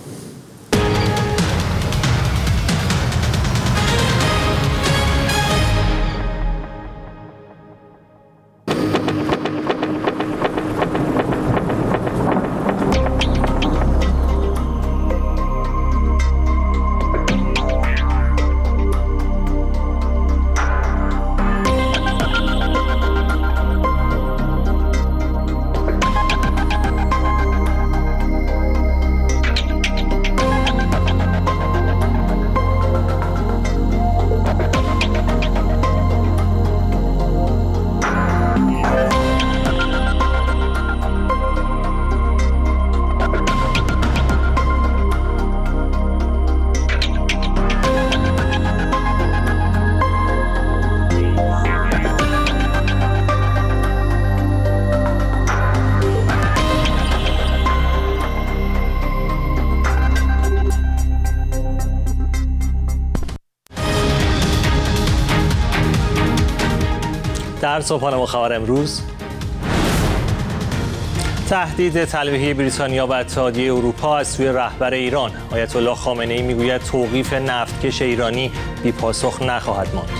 در صبحانه با خبر امروز، تهدید تلویحی بریتانیا و اتحادیه اروپا از سوی رهبر ایران. آیت الله خامنه ای میگوید توقیف نفتکش ایرانی بی پاسخ نخواهد ماند.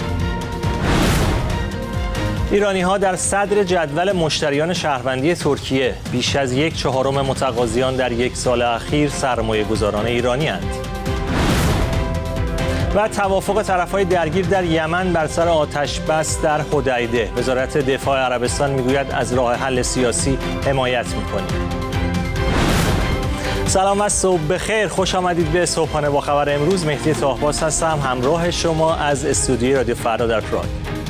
ایرانی‌ها در صدر جدول مشتریان شهروندی ترکیه، بیش از یک چهارم متقاضیان در یک سال اخیر سرمایه‌گذاران ایرانی‌اند. و توافق طرف‌های درگیر در یمن بر سر آتش بس در حدیده. وزارت دفاع عربستان میگوید از راه حل سیاسی حمایت می‌کنیم. سلام و صبح بخیر، خوش آمدید به صبحانه با خبر امروز. مهدی طاهباز هستم، همراه شما از استودیوی رادیو فردا در پراگ.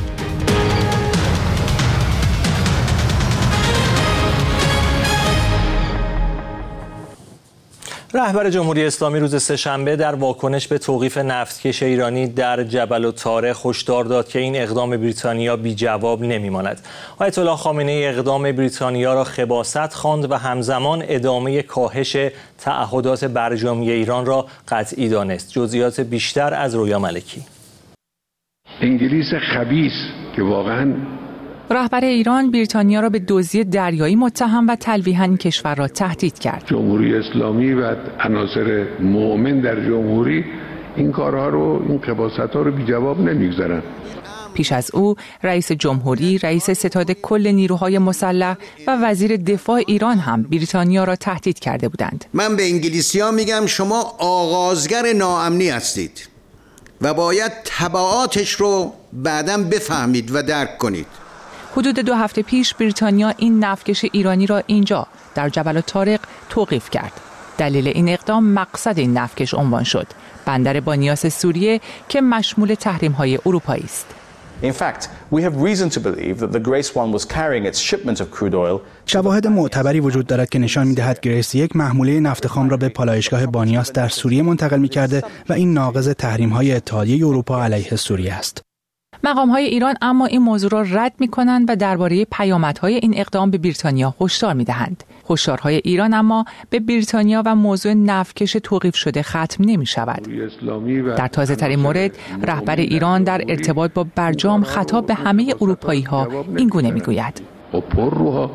رهبر جمهوری اسلامی روز سه‌شنبه در واکنش به توقیف نفتکش ایرانی در جبل الطارق هشدار داد که این اقدام بریتانیا بی جواب نمیماند. آیت الله خامنه ای اقدام بریتانیا را خباثت خواند و همزمان ادامه کاهش تعهدات برجامی ایران را قطعی دانست. جزئیات بیشتر از رویا ملکی. انگلیس خبیث که واقعاً رهبر ایران بریتانیا را به دزدی دریایی متهم و تلویحاً این کشور را تهدید کرد. جمهوری اسلامی و عناصر مؤمن در جمهوری این کارها رو، این خباثت‌ها رو بی جواب نمیگذارن. پیش از او رئیس جمهوری، رئیس ستاد کل نیروهای مسلح و وزیر دفاع ایران هم بریتانیا را تهدید کرده بودند. من به انگلیسی‌ها میگم شما آغازگر ناامنی هستید و باید تبعاتش رو بعداً بفهمید و درک کنید. حدود دو هفته پیش بریتانیا این نفتکش ایرانی را اینجا در جبل الطارق توقیف کرد. دلیل این اقدام مقصد این نفتکش عنوان شد: بندر بانیاس سوریه که مشمول تحریم‌های اروپایی است. In fact, we have reason to believe that the Grace One was carrying its shipment of crude oil. شواهد معتبری وجود دارد که نشان می‌دهد گریس یک محموله نفت خام را به پالایشگاه بانیاس در سوریه منتقل می‌کرده و این ناقض تحریم‌های اتحادیه اروپا علیه سوریه است. مقام‌های ایران اما این موضوع را رد می‌کنند و درباره پیامدهای این اقدام به بریتانیا هشدار می‌دهند. هشدارهای ایران اما به بریتانیا و موضوع نفتکش توقیف شده ختم نمی‌شود. در تازه‌ترین مورد، رهبر ایران در ارتباط با برجام خطاب به همه اروپایی‌ها این گونه می‌گوید: پرروها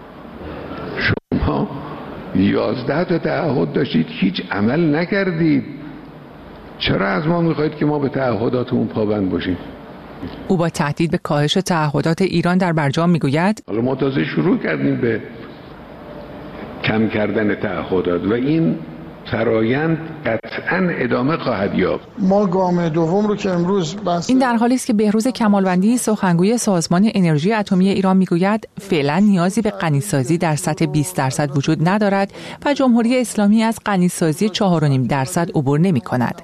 شما یازده تا تعهد داشتید، هیچ عمل نکردید. چرا از ما می‌خواهید که ما به تعهداتمون پابند باشیم؟ او با تهدید به کاهش تعهدات ایران در برجام میگوید: حالا ما تازه شروع کردیم به کم کردن تعهدات و این فرایند قطعاً ادامه خواهد یافت. ما گام دوم رو که امروز بس این در حالی است که بهروز کمالوندی سخنگوی سازمان انرژی اتمی ایران میگوید فعلا نیازی به غنیسازی در سطح بیست درصد وجود ندارد و جمهوری اسلامی از غنیسازی چهار و نیم درصد عبور نمی‌کند.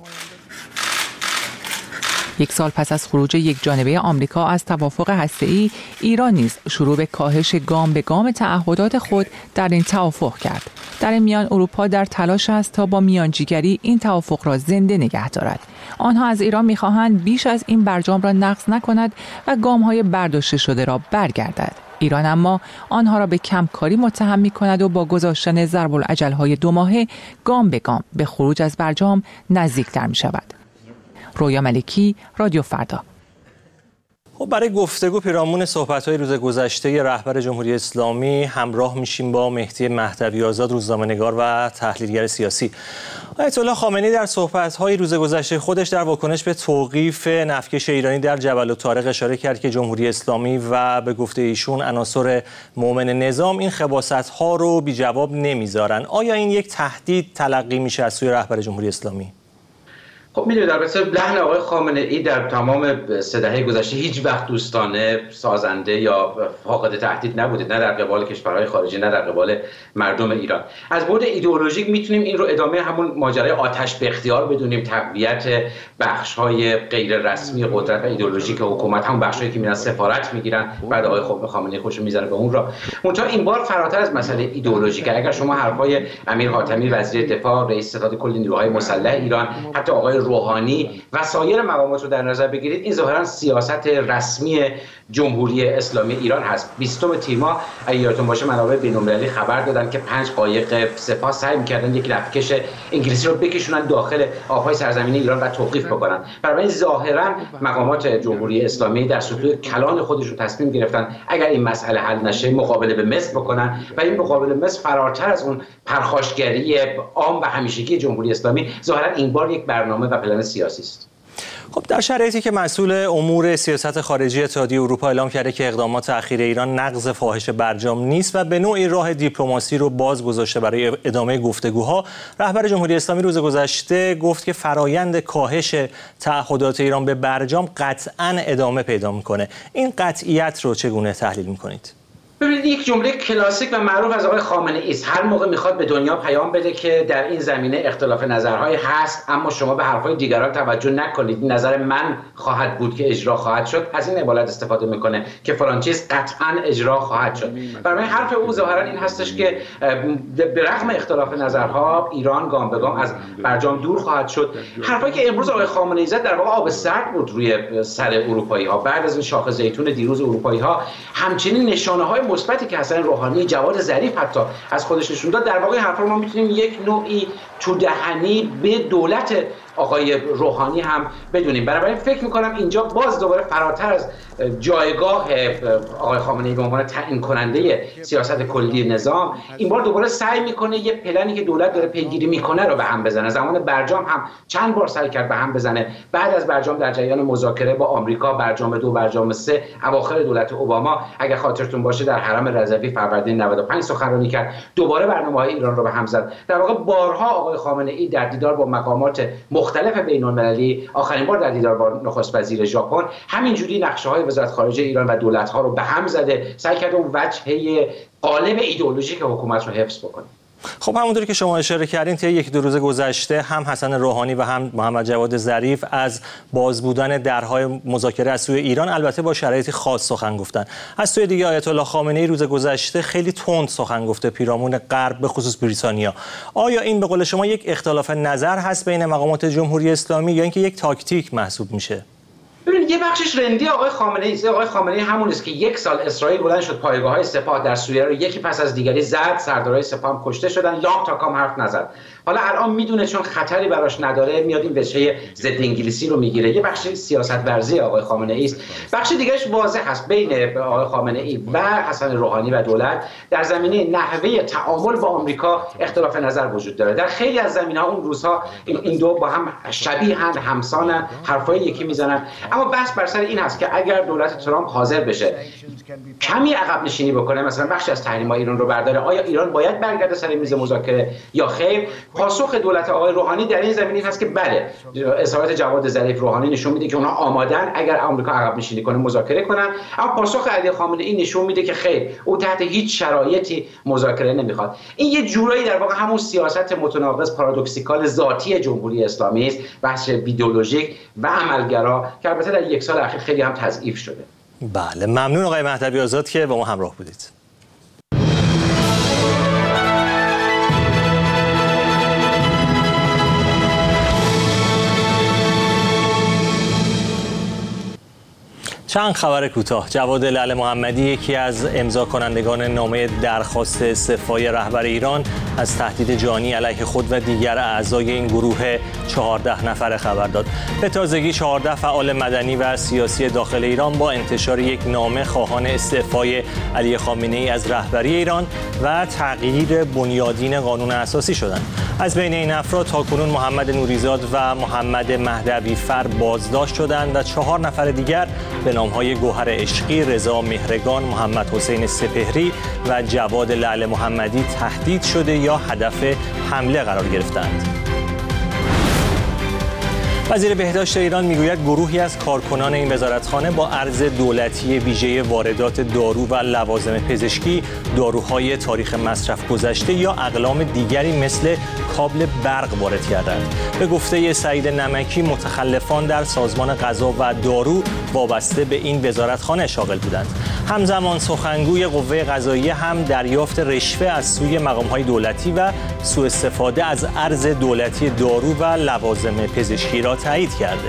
یک سال پس از خروج یک جانبه آمریکا از توافق هسته‌ای، ایران نیز شروع به کاهش گام به گام تعهدات خود در این توافق کرد. در این میان اروپا در تلاش است تا با میانجیگری این توافق را زنده نگه دارد. آنها از ایران می‌خواهند بیش از این برجام را نقض نکند و گام‌های برداشته شده را برگردد. ایران اما آنها را به کمکاری متهم می‌کند و با گذاشتن ضرب‌الاجل‌های دو ماهه گام به گام به خروج از برجام نزدیک‌تر می‌شود. رویا ملکی، رادیو فردا. خب برای گفتگو پیرامون صحبت‌های روز گذشته رهبر جمهوری اسلامی همراه میشیم با مهدی مهدوی آزاد، روزنامه‌نگار و تحلیلگر سیاسی. آیت الله خامنه ای در صحبت‌های روز گذشته خودش در واکنش به توقیف نفتکش ایرانی در جبل الطارق اشاره کرد که جمهوری اسلامی و به گفته ایشون عناصر مؤمن نظام این خباثت‌ها رو بی جواب نمیذارن. آیا این یک تهدید تلقی میشه از سوی رهبر جمهوری اسلامی؟ خب میدونید در بسیار لحن آقای خامنه ای در تمام سه دهه گذشته هیچ وقت دوستانه، سازنده یا فاقد تهدید نبودید، نه در قبال کشورهای خارجی نه در قبال مردم ایران. از بعد ایدئولوژیک میتونیم این رو ادامه همون ماجرای آتش به اختیار بدونیم، تقویت بخش‌های غیر رسمی قدرت و ایدئولوژیک حکومت، همون بخشایی که میرن سفارت میگیرن، بعد آقای خامنه ای خوشو میذاره به اون را. منتها این بار فراتر از مسئله ایدئولوژیک، اگر شما حرفای امیر حاتمی وزیر دفاع، رئیس ستاد کل نیروهای مسلح ایران، حتی آقای روحانی و سایر مقامات رو در نظر بگیرید، این ظاهرا سیاست رسمی جمهوری اسلامی ایران هست. بیستم تیر ماه اگه یادتون باشه منابع بین‌المللی خبر دادن که پنج قایق سپاه سعی می‌کردن یک لفتکش انگلیسی رو بکشونن داخل آب‌های سرزمین ایران و توقیف بکنن. برای ظاهرا مقامات جمهوری اسلامی در سطوح کلان خودشون تصمیم گرفتن اگر این مسئله حل نشه مقابله به مصر بکنن و این مقابله مصر فراتر از اون پرخاشگری عام و همیشگی جمهوری اسلامی ظاهرا این بار یک برنامه و پلن سیاسی است. خب در شرایطی که مسئول امور سیاست خارجی اتحادیه اروپا اعلام کرده که اقدامات اخیر ایران نقض فاحش برجام نیست و به نوعی راه دیپلماسی رو باز گذاشته برای ادامه گفتگوها، رهبر جمهوری اسلامی روز گذشته گفت که فرایند کاهش تعهدات ایران به برجام قطعاً ادامه پیدا میکنه. این قطعیت رو چگونه تحلیل میکنید؟ ببینید یک جمله کلاسیک و معروف از آقای خامنه ای است. هر موقع میخواد به دنیا پیام بده که در این زمینه اختلاف نظرهای هست اما شما به حرفهای دیگران توجه نکنید، این نظر من خواهد بود که اجرا خواهد شد، از این عبارت استفاده میکنه که فلان چیز قطعا اجرا خواهد شد. برای حرف او ظاهرا این هستش که به رغم اختلاف نظرها ایران گام به گام از برجام دور خواهد شد. حرفایی که امروز آقای خامنه ای زد در واقع آب سرد بود روی سر اروپایی ها. بعد از این شاخ زیتون دیروز اروپایی ها همچنین نشانه های مثبتی که حسن روحانی، جواد ظریف حتی از خودش نشون داد، در واقع حرفا رو ما میتونیم یک نوعی تو دهنی به دولت آقای روحانی هم بدونیم. بنابراین فکر میکنم اینجا باز دوباره فراتر از جایگاه آقای خامنه ای به عنوان تعیین کننده سیاست کلی نظام، این بار دوباره سعی میکنه یه پلنی که دولت داره پیگیری میکنه رو به هم بزنه. زمان برجام هم چند بار سعی کرد به هم بزنه. بعد از برجام در جریان مذاکره با آمریکا، برجام دو، برجام سه، اواخر دولت اوباما اگه خاطرتون باشه در حرم رضوی فروردین نود و پنج سخنرانی کرد، دوباره برنامه‌های ایران رو به هم زد. در واقع بارها آقای خامنه ای در دیدار با مقامات مختلف بین‌المللی، آخرین بار در دیدار با نخست وزیر ژاپن، همینجوری نقشه‌های وزارت خارجه ایران و دولت‌ها رو به هم زده، سعی کرده اون وجهه قالب ایدئولوژیک حکومت رو حفظ بکنه. خب همونطوری که شما اشاره کردین طی یک دو روز گذشته هم حسن روحانی و هم محمد جواد ظریف از باز بودن درهای مذاکره از سوی ایران البته با شرایطی خاص سخن گفتن. از سوی دیگه آیت الله خامنه ای روز گذشته خیلی تند سخن گفته پیرامون غرب به خصوص بریتانیا. آیا این به قول شما یک اختلاف نظر هست بین مقامات جمهوری اسلامی یا اینکه یک تاکتیک محسوب میشه؟ ببینید یه بخشش رندی آقای خامنه ای است. آقای خامنه ای همون است که یک سال اسرائیل بلند شد پایگاه‌های سپاه در سوریه رو یکی پس از دیگری زد، سردارای سپاه هم کشته شدن، لام تا کام حرف نزد. حالا الان میدونه چون خطری براش نداره میاد این وجهه ضد انگلیسی رو میگیره. یه بخش سیاست ورزی آقای خامنه ای است. بخش دیگهش واضح است بین آقای خامنه ای و حسن روحانی و دولت در زمینه نحوه تعامل با آمریکا اختلاف نظر وجود داره. در خیلی از زمینه‌ها اون روزها این دو با هم شبیه‌اند، همسانن، حرفای یکی میزنن. اما بحث بر سر این هست که اگر دولت ترامپ حاضر بشه کمی عقب نشینی بکنه، مثلا بخشی از تحریم‌های ایران رو برداره، آیا ایران باید برگرده سر میز مذاکره یا خیر؟ پاسخ دولت آقای روحانی در این زمینه هست که بله، اظهارات جواد ظریف روحانی نشون میده که اونها آمادن اگر آمریکا عقب نشینی کنه مذاکره کنن، اما پاسخ علی خامنه ای نشون میده که خیر، او تحت هیچ شرایطی مذاکره نمیخواد. این یه جورایی در واقع همون سیاست متناقض پارادوکسیکال ذاتی جمهوری اسلامی است، بحث ایدئولوژیک و عملگرا که البته در یک سال اخیر خیلی هم تضعیف شده. بله، ممنون آقای مهدوی آزاد که با ما همراه بودید. چند خبر کوتاه. جواد لعل محمدی یکی از امضا کنندگان نامه درخواست استعفای رهبر ایران از تهدید جانی علیه خود و دیگر اعضای این گروه چهارده نفره خبر داد. به تازگی چهارده فعال مدنی و سیاسی داخل ایران با انتشار یک نامه خواهان استعفای علی خامنه ای از رهبری ایران و تغییر بنیادین قانون اساسی شدند. از بین این افراد تاکنون محمد نوریزاد و محمد مهدوی فر بازداشت شدند و چهار نفر دیگر به نامهای گوهر عشقی، رضا مهرگان، محمد حسین سپهری و جواد لعل محمدی تهدید شده یا هدف حمله قرار گرفتند. وزیر بهداشت ایران میگوید گروهی از کارکنان این وزارتخانه با ارز دولتی ویژه واردات دارو و لوازم پزشکی، داروهای تاریخ مصرف گذشته یا اقلام دیگری مثل کابل برق وارد کردند. به گفته سعید نمکی، متخلفان در سازمان غذا و دارو وابسته به این وزارتخانه شاغل بودند. همزمان سخنگوی قوه قضاییه هم دریافت رشوه از سوی مقام‌های دولتی و سوء استفاده از ارز دولتی دارو و لوازم پزشکی را تایید کرده.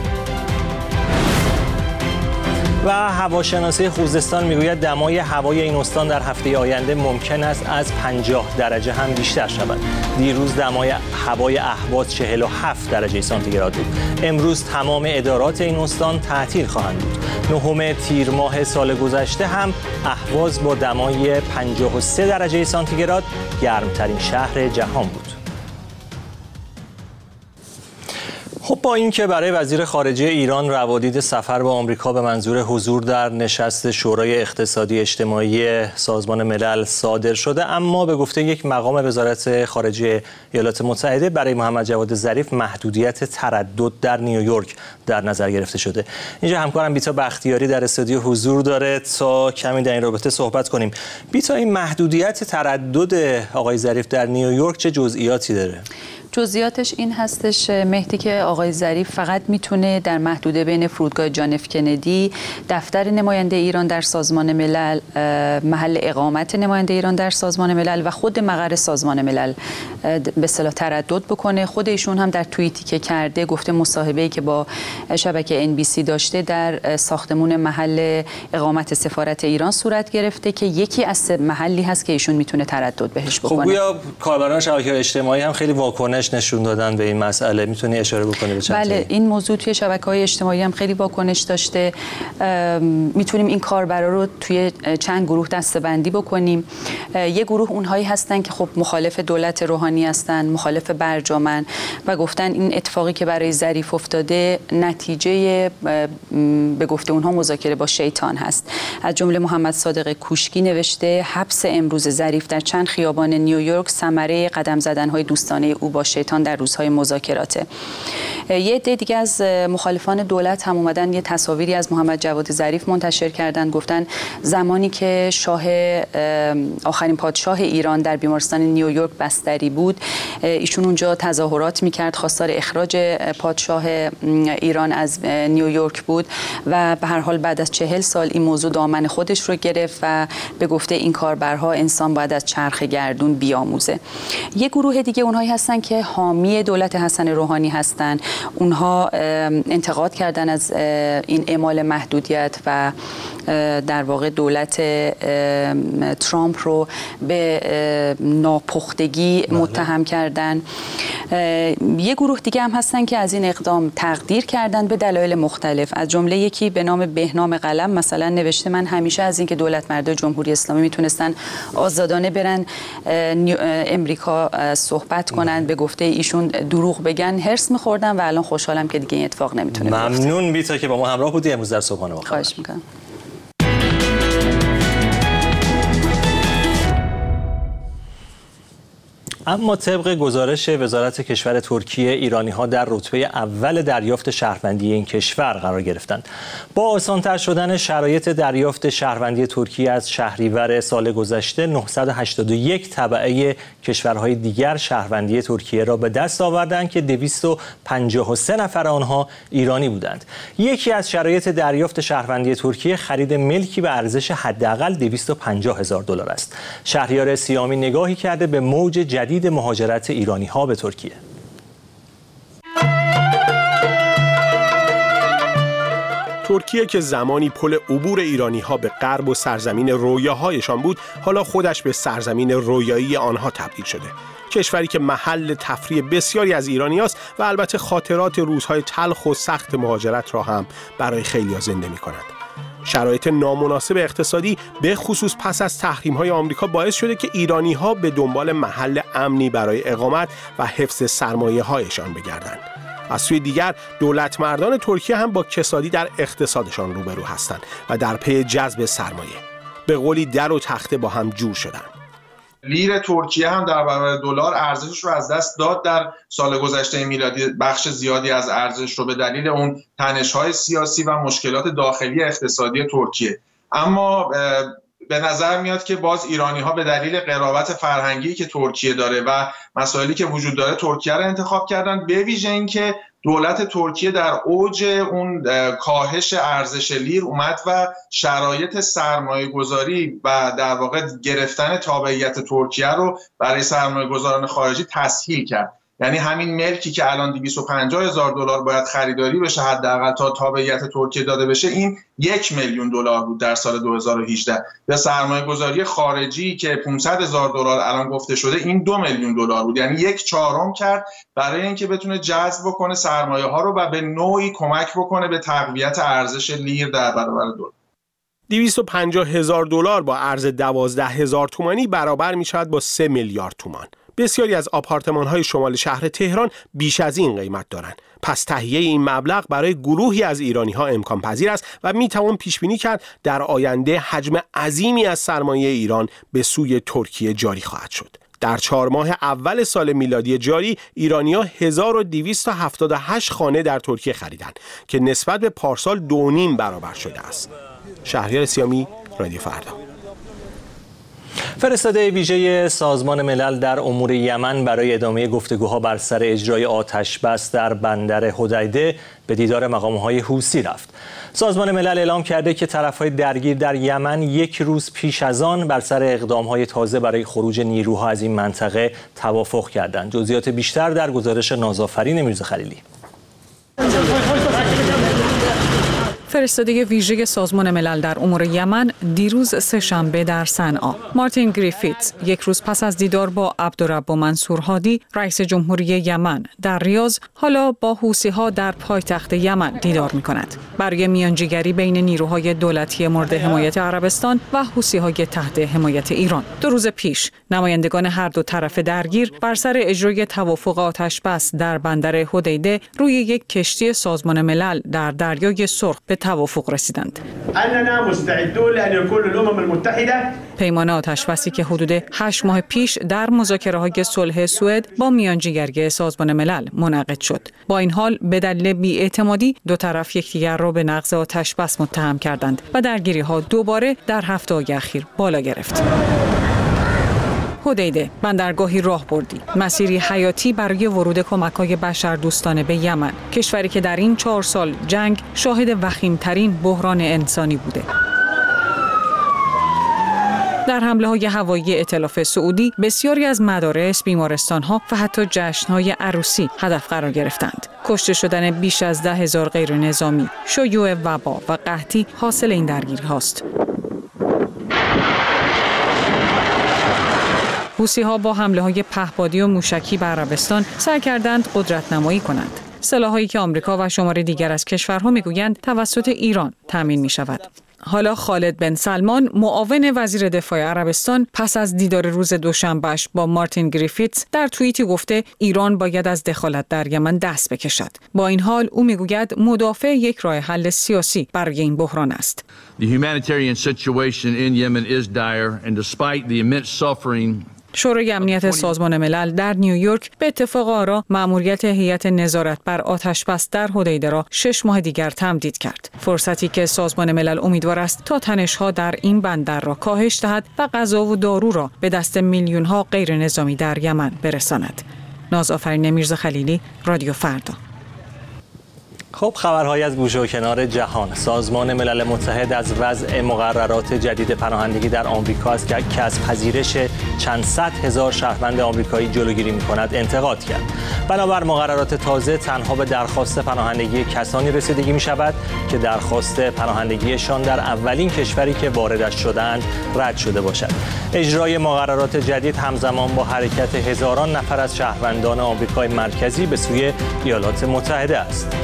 و هواشناسی خوزستان میگوید دمای هوای این استان در هفته آینده ممکن است از پنجاه درجه هم بیشتر شود. دیروز دمای هوای اهواز چهل و هفت درجه سانتیگراد بود. امروز تمام ادارات این استان تعطیل خواهند بود. نهم تیر ماه سال گذشته هم اهواز با دمای پنجاه و سه درجه سانتیگراد گرمترین شهر جهان بود. خب با اینکه برای وزیر خارجه ایران روادید سفر به آمریکا به منظور حضور در نشست شورای اقتصادی اجتماعی سازمان ملل صادر شده، اما به گفته یک مقام وزارت خارجه ایالات متحده برای محمد جواد ظریف محدودیت تردد در نیویورک در نظر گرفته شده. اینجا همکارم بیتا بختیاری در استودیو حضور داره تا کمی در این رابطه صحبت کنیم. بیتا، این محدودیت تردد آقای ظریف در نیویورک چه جزئیاتی داره؟ جزئیاتش این هستش مهدی که آقای ظریف فقط میتونه در محدوده بین فرودگاه جان اف کندی، دفتر نماینده ایران در سازمان ملل، محل اقامت نماینده ایران در سازمان ملل و خود مقر سازمان ملل به اصطلاح تردد بکنه. خود ایشون هم در توییتی که کرده گفته مصاحبه‌ای که با شبکه ان بی سی داشته در ساختمون محل اقامت سفارت ایران صورت گرفته که یکی از محلی هست که ایشون میتونه تردد بهش بکنه. خب گویا کاربران شبکه‌های اجتماعی هم خیلی واکنش نشون دادن به این مسئله. میتونی اشاره بکنی به چند بله تایی؟ این موضوع توی شبکه‌های اجتماعی هم خیلی واکنش داشته. میتونیم این کاربرا رو توی چند گروه دسته‌بندی بکنیم. یه گروه اونهایی هستن که خب مخالف دولت روحانی هستن، مخالف برجامن و گفتن این اتفاقی که برای ظریف افتاده نتیجه به گفته اونها مذاکره با شیطان هست. از جمله محمد صادق کوشکی نوشته حبس امروز ظریف در چند خیابان نیویورک ثمره قدم زدن‌های دوستانه او با شیطان در روزهای مذاکراته. یه عده دیگه از مخالفان دولت هم اومدن یه تصاویری از محمد جواد ظریف منتشر کردن، گفتن زمانی که شاه آخرین پادشاه ایران در بیمارستان نیویورک بستری بود، ایشون اونجا تظاهرات میکرد، خواستار اخراج پادشاه ایران از نیویورک بود و به هر حال بعد از چهل سال این موضوع دامن خودش رو گرفت و به گفته این کاربرها انسان باید از چرخ گردون بیاموزه. یه گروه دیگه اونهایی هستن که حامی دولت حسن روحانی هستن. اونها انتقاد کردن از این اعمال محدودیت و در واقع دولت ترامپ رو به ناپختگی متهم کردن. یه گروه دیگه هم هستن که از این اقدام تقدیر کردن به دلایل مختلف. از جمله یکی به نام بهنام قلم مثلا نوشته من همیشه از اینکه دولت مردای جمهوری اسلامی میتونستن آزادانه برن امریکا صحبت کنن، به گفته ایشون دروغ بگن، هرس می‌خوردن و الان خوشحالم که دیگه این اتفاق نمیتونه بیفته. ممنون بیتا که با ما همراه بودی امروز در صبحانه. خواهش می‌کنم. اما طبق گزارش وزارت کشور ترکیه، ایرانی‌ها در رتبه اول دریافت شهروندی این کشور قرار گرفتند. با آسان‌تر شدن شرایط دریافت شهروندی ترکیه از شهریور سال گذشته، نهصد و هشتاد و یک تبعه کشورهای دیگر شهروندی ترکیه را به دست آوردند که دویست و پنجاه و سه نفر آنها ایرانی بودند. یکی از شرایط دریافت شهروندی ترکیه خرید ملکی به ارزش حداقل دویست و پنجاه هزار دلار است. شهریار سیامی نگاهی کرده به موج جدید مهاجرت ایرانی ها به ترکیه. ترکیه که زمانی پل عبور ایرانی ها به غرب و سرزمین رویاهایشان بود، حالا خودش به سرزمین رویایی آنها تبدیل شده. کشوری که محل تفریح بسیاری از ایرانیاست و البته خاطرات روزهای تلخ و سخت مهاجرت را هم برای خیلی‌ها زنده می‌کند. شرایط نامناسب اقتصادی به خصوص پس از تحریم‌های آمریکا باعث شده که ایرانی‌ها به دنبال محل امنی برای اقامت و حفظ سرمایه‌هایشان بگردند. از سوی دیگر دولت مردان ترکیه هم با کسادی در اقتصادشان روبرو هستند و در پی جذب سرمایه. به قولی در و تخته با هم جور شدند. لیر ترکیه هم در برابر دلار ارزشش رو از دست داد در سال گذشته میلادی. بخش زیادی از ارزش رو به دلیل اون تنش‌های سیاسی و مشکلات داخلی اقتصادی ترکیه. اما به نظر میاد که باز ایرانی‌ها به دلیل قرابت فرهنگی که ترکیه داره و مسائلی که وجود داره ترکیه رو انتخاب کردن، به ویژه اینکه دولت ترکیه در اوج اون کاهش ارزش لیر اومد و شرایط سرمایه گذاری و در واقع گرفتن تابعیت ترکیه رو برای سرمایه گذاران خارجی تسهیل کرد. یعنی همین ملکی که الان دویست و پنجاه هزار دلار باید خریداری بشه حداقل تا تابعیت ترکیه داده بشه، این یک میلیون دلار بود در سال دو هزار و هجده. یا سرمایه گذاری خارجی که پانصد هزار دلار الان گفته شده، این دو میلیون دلار بود. یعنی یک چهارم کرد برای اینکه بتونه جذب بکنه سرمایه ها رو و به نوعی کمک بکنه به تقویت ارزش لیر در برابر دلار. دویست و پنجاه هزار دلار با ارز دوازده هزار تومانی برابر می شود با سه میلیارد تومان. بسیاری از آپارتمان‌های شمال شهر تهران بیش از این قیمت دارند. پس تهیه این مبلغ برای گروهی از ایرانی‌ها امکان پذیر است و می‌توان پیش‌بینی کرد در آینده حجم عظیمی از سرمایه ایران به سوی ترکیه جاری خواهد شد. در چهار ماه اول سال میلادی جاری ایرانی‌ها هزار و دویست و هفتاد و هشت خانه در ترکیه خریدند که نسبت به پارسال دو نیم برابر شده است. شهریار سیامی، رادیو فردا. فرستاده ویژه سازمان ملل در امور یمن برای ادامه گفتگوها بر سر اجرای آتش بس در بندر حدیده به دیدار مقام‌های حوثی رفت. سازمان ملل اعلام کرده که طرف‌های درگیر در یمن یک روز پیش از آن بر سر اقدام‌های تازه برای خروج نیروها از این منطقه توافق کردند. جزئیات بیشتر در گزارش نازآفرین میرزا خلیلی. فرستاده ویژه سازمان ملل در امور یمن دیروز سه‌شنبه در صنعا، مارتین گریفیتس یک روز پس از دیدار با عبدالرب منصور هادی رئیس جمهوری یمن در ریاض، حالا با حوثی‌ها در پایتخت یمن دیدار می‌کند برای میانجیگری بین نیروهای دولتی مورد حمایت عربستان و حوثی‌های تحت حمایت ایران. دو روز پیش نمایندگان هر دو طرف درگیر بر سر اجرای توافق آتش بس در بندر حدیده روی یک کشتی سازمان ملل در دریای سرخ به توافق رسیدند. اننا مستعدون لان يكون الامم المتحده پیمان آتشبسی که حدود هشت ماه پیش در مذاکره‌های صلح سوئد با میانجیگری سازمان ملل منعقد شد. با این حال به دلیل بی‌اعتمادی دو طرف یکدیگر را به نقض آتشبس متهم کردند و درگیری‌ها دوباره در هفته‌های اخیر بالا گرفت. حدیده بندرگاهی راهبردی، مسیری حیاتی برای ورود کمک‌های بشردوستانه به یمن، کشوری که در این چهار سال جنگ شاهد وخیم‌ترین بحران انسانی بوده. در حمله‌های هوایی ائتلاف سعودی بسیاری از مدارس، بیمارستان‌ها و حتی جشن‌های عروسی هدف قرار گرفتند. کشته شدن بیش از ده هزار غیر نظامی، شیوع وبا و قحطی حاصل این درگیری هاست. حوثی‌ها با حمله‌های پهپادی و موشکی به عربستان سعی کردند قدرت نمایی کنند. سلاح‌هایی که آمریکا و شمار دیگر از کشورها می‌گویند توسط ایران تامین می‌شود. حالا خالد بن سلمان، معاون وزیر دفاع عربستان، پس از دیدار روز دوشنبهش با مارتین گریفیتس در توییتی گفته ایران باید از دخالت در یمن دست بکشد. با این حال او میگوید مدافع یک راه حل سیاسی برای این بحران است. The humanitarian situation in Yemen is dire and despite the immense suffering شورای امنیت سازمان ملل در نیویورک به اتفاق آرا مأموریت هیئت نظارت بر آتشبس در حدیده را شش ماه دیگر تمدید کرد. فرصتی که سازمان ملل امیدوار است تا تنش‌ها در این بندر را کاهش دهد و غذا و دارو را به دست میلیون‌ها غیر نظامی در یمن برساند. نازآفرین میرزا خلیلی، رادیو فردا. خب خبرهای از گوشه و کنار جهان. سازمان ملل متحد از وضع مقررات جدید پناهندگی در آمریکا است که از پذیرش چند صد هزار شهروند آمریکایی جلوگیری می‌کند انتقاد کرد. بنابر مقررات تازه تنها به درخواست پناهندگی کسانی رسیدگی می‌شود که درخواست پناهندگیشان در اولین کشوری که واردش شدند رد شده باشد. اجرای مقررات جدید همزمان با حرکت هزاران نفر از شهروندان آمریکای مرکزی به سوی ایالات متحده است.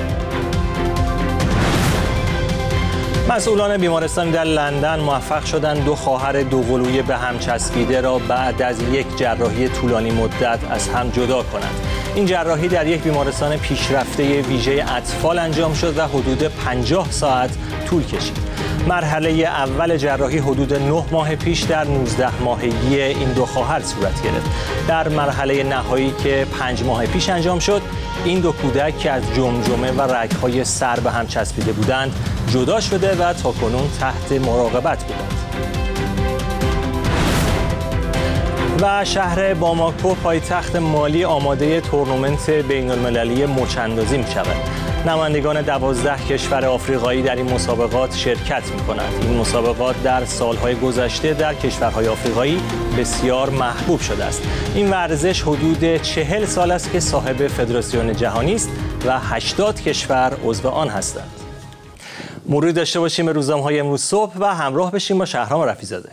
مسئولان بیمارستان در لندن موفق شدند دو خواهر دوقلوی به هم چسبیده را بعد از یک جراحی طولانی مدت از هم جدا کنند. این جراحی در یک بیمارستان پیشرفته ویژه اطفال انجام شد و حدود پنجاه ساعت طول کشید. مرحله اول جراحی حدود نه ماه پیش در نوزده ماهگی این دو خواهر صورت گرفت. در مرحله نهایی که پنج ماه پیش انجام شد، این دو کودک که از جمجمه و رگ‌های سر به هم چسبیده بودند جدا شده و تاکنون تحت مراقبت بودند. و شهر باماکو پایتخت مالی آماده تورنمنت بین‌المللی مچ‌اندازی می‌شود. نمایندگان دوازده کشور آفریقایی در این مسابقات شرکت می‌کنند. این مسابقات در سال‌های گذشته در کشورهای آفریقایی بسیار محبوب شده است. این ورزش حدود چهل سال است که صاحب فدراسیون جهانی است و هشتاد کشور عضو آن هستند. مرور داشته باشیم به روزنامه‌های امروز صبح و همراه بشیم با شهرام رفیع‌زاده.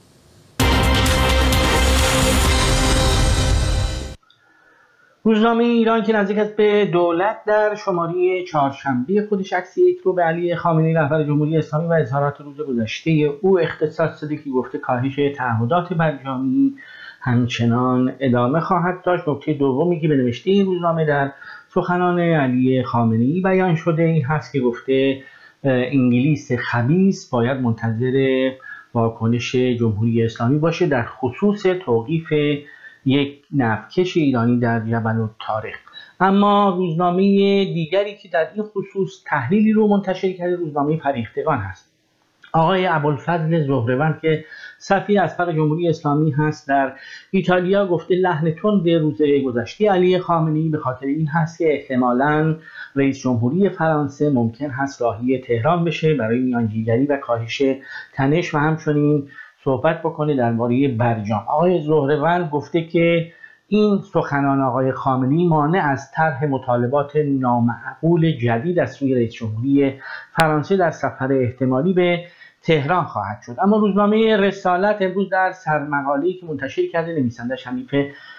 روزنامه ایران که نزدیک است به دولت در شماره چهارشنبه خودش عکس یک رو به علی خامنه‌ای رهبر جمهوری اسلامی و اظهارات روز گذشته او اختصاص داده که گفته کاهش تعهدات برجامی همچنان ادامه خواهد داشت. نکته دومی که به نوشته این روزنامه در سخنان علی خامنه‌ای بیان شده این هست که گفته انگلیس خبیث باید منتظر واکنش جمهوری اسلامی باشه در خصوص توقیف یک نفتکش ایرانی در جبل الطارق. اما روزنامه دیگری که در این خصوص تحلیلی رو منتشر کرده روزنامه فریختگان هست. آقای ابوالفضل زهروند که سفیر اسقر جمهوری اسلامی هست در ایتالیا گفته لحن تند روز گذشته علی خامنه‌ای به خاطر این هست که احتمالاً رئیس جمهوری فرانسه ممکن هست راهی تهران بشه برای میانجیگری و کاهش تنش و همچنین صحبت بکنه درباره برجام. آقای زهروند گفته که این سخنان آقای خامنه‌ای مانع از طرح مطالبات نامعقول جدید از سوی رئیس جمهوری فرانسه در سفر احتمالی به تهران خواهد شد. اما روزنامه رسالت امروز در سرمقاله‌ای که منتشر کرده نویسنده حنیف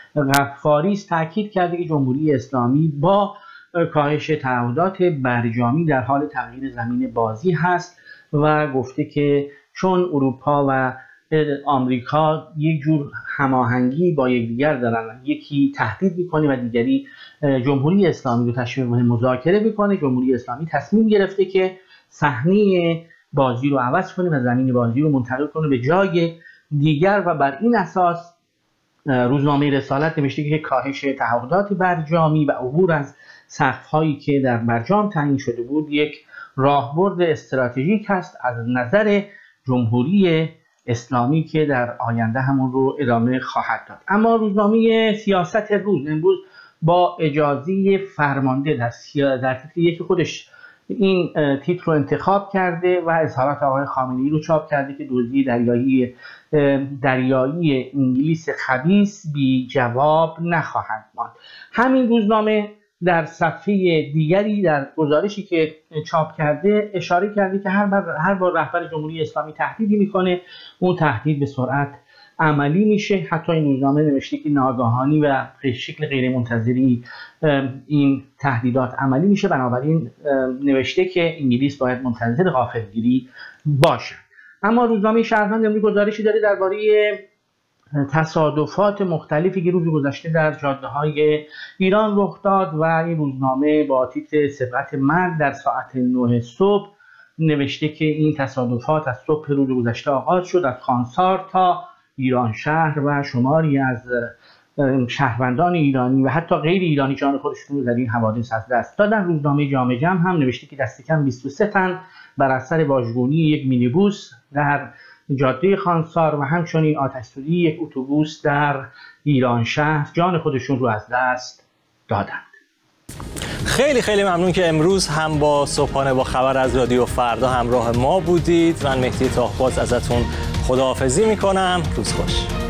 غفاری تاکید کرده که جمهوری اسلامی با کاهش تعهدات برجامی در حال تغییر زمین بازی هست و گفته که چون اروپا و آمریکا یک جور هماهنگی با یکدیگر دارن، یکی تهدید میکنه و دیگری جمهوری اسلامی رو تشویق به مذاکره میکنه، جمهوری اسلامی تصمیم گرفته که صحنه بازی رو عوض کنه و زمین بازی رو منتقل کنه به جای دیگر و بر این اساس روزنامه رسالت نوشته که کاهش تعهدات برجامی و عبور از سقف‌هایی که در برجام تعیین شده بود یک راهبرد استراتژیک است از نظر جمهوری اسلامی که در آینده همون رو ادامه خواهد داد. اما روزنامه سیاست روز امروز با اجازه فرمانده در, سیا... در تیتر یک خودش این تیتر رو انتخاب کرده و اظهارات آقای خامنه‌ای رو چاپ کرده که دزدی دریایی دریایی انگلیس خبیث بی جواب نخواهد ماند. همین روزنامه در صفحه دیگری در گزارشی که چاپ کرده اشاره کرده که هر بار هر بار رهبر جمهوری اسلامی تهدیدی میکنه اون تهدید به سرعت عملی میشه. حتی این روزنامه نوشته که ناگهانی و به شکل غیر منتظری این تهدیدات عملی میشه. بنابراین نوشته که انگلیس باید منتظر غافلگیری باشه. اما روزنامه شهروند امروز گزارشی داره درباره تصادفات مختلفی که روز گذشته در جاده‌های ایران رخ داد و این روزنامه با تیتر سبقت مرگ در ساعت نه صبح نوشته که این تصادفات از صبح روز گذشته آغاز شد، از خانسار تا ایران شهر و شماری از شهروندان ایرانی و حتی غیر ایرانی جان خودشون رو در این حوادث از دست دادن. روزنامه جامعه جمع هم نوشته که دست کم بیست و سه تن بر اثر واژگونی یک مینیبوس در جاده خانسار و همچنین آتش‌سوزی یک اتوبوس در ایران شهر جان خودشون رو از دست دادند. خیلی خیلی ممنون که امروز هم با صبحانه با خبر از رادیو فردا همراه ما بودید. من مهدی تاهباز ازتون خداحافظی میکنم. روز خوش.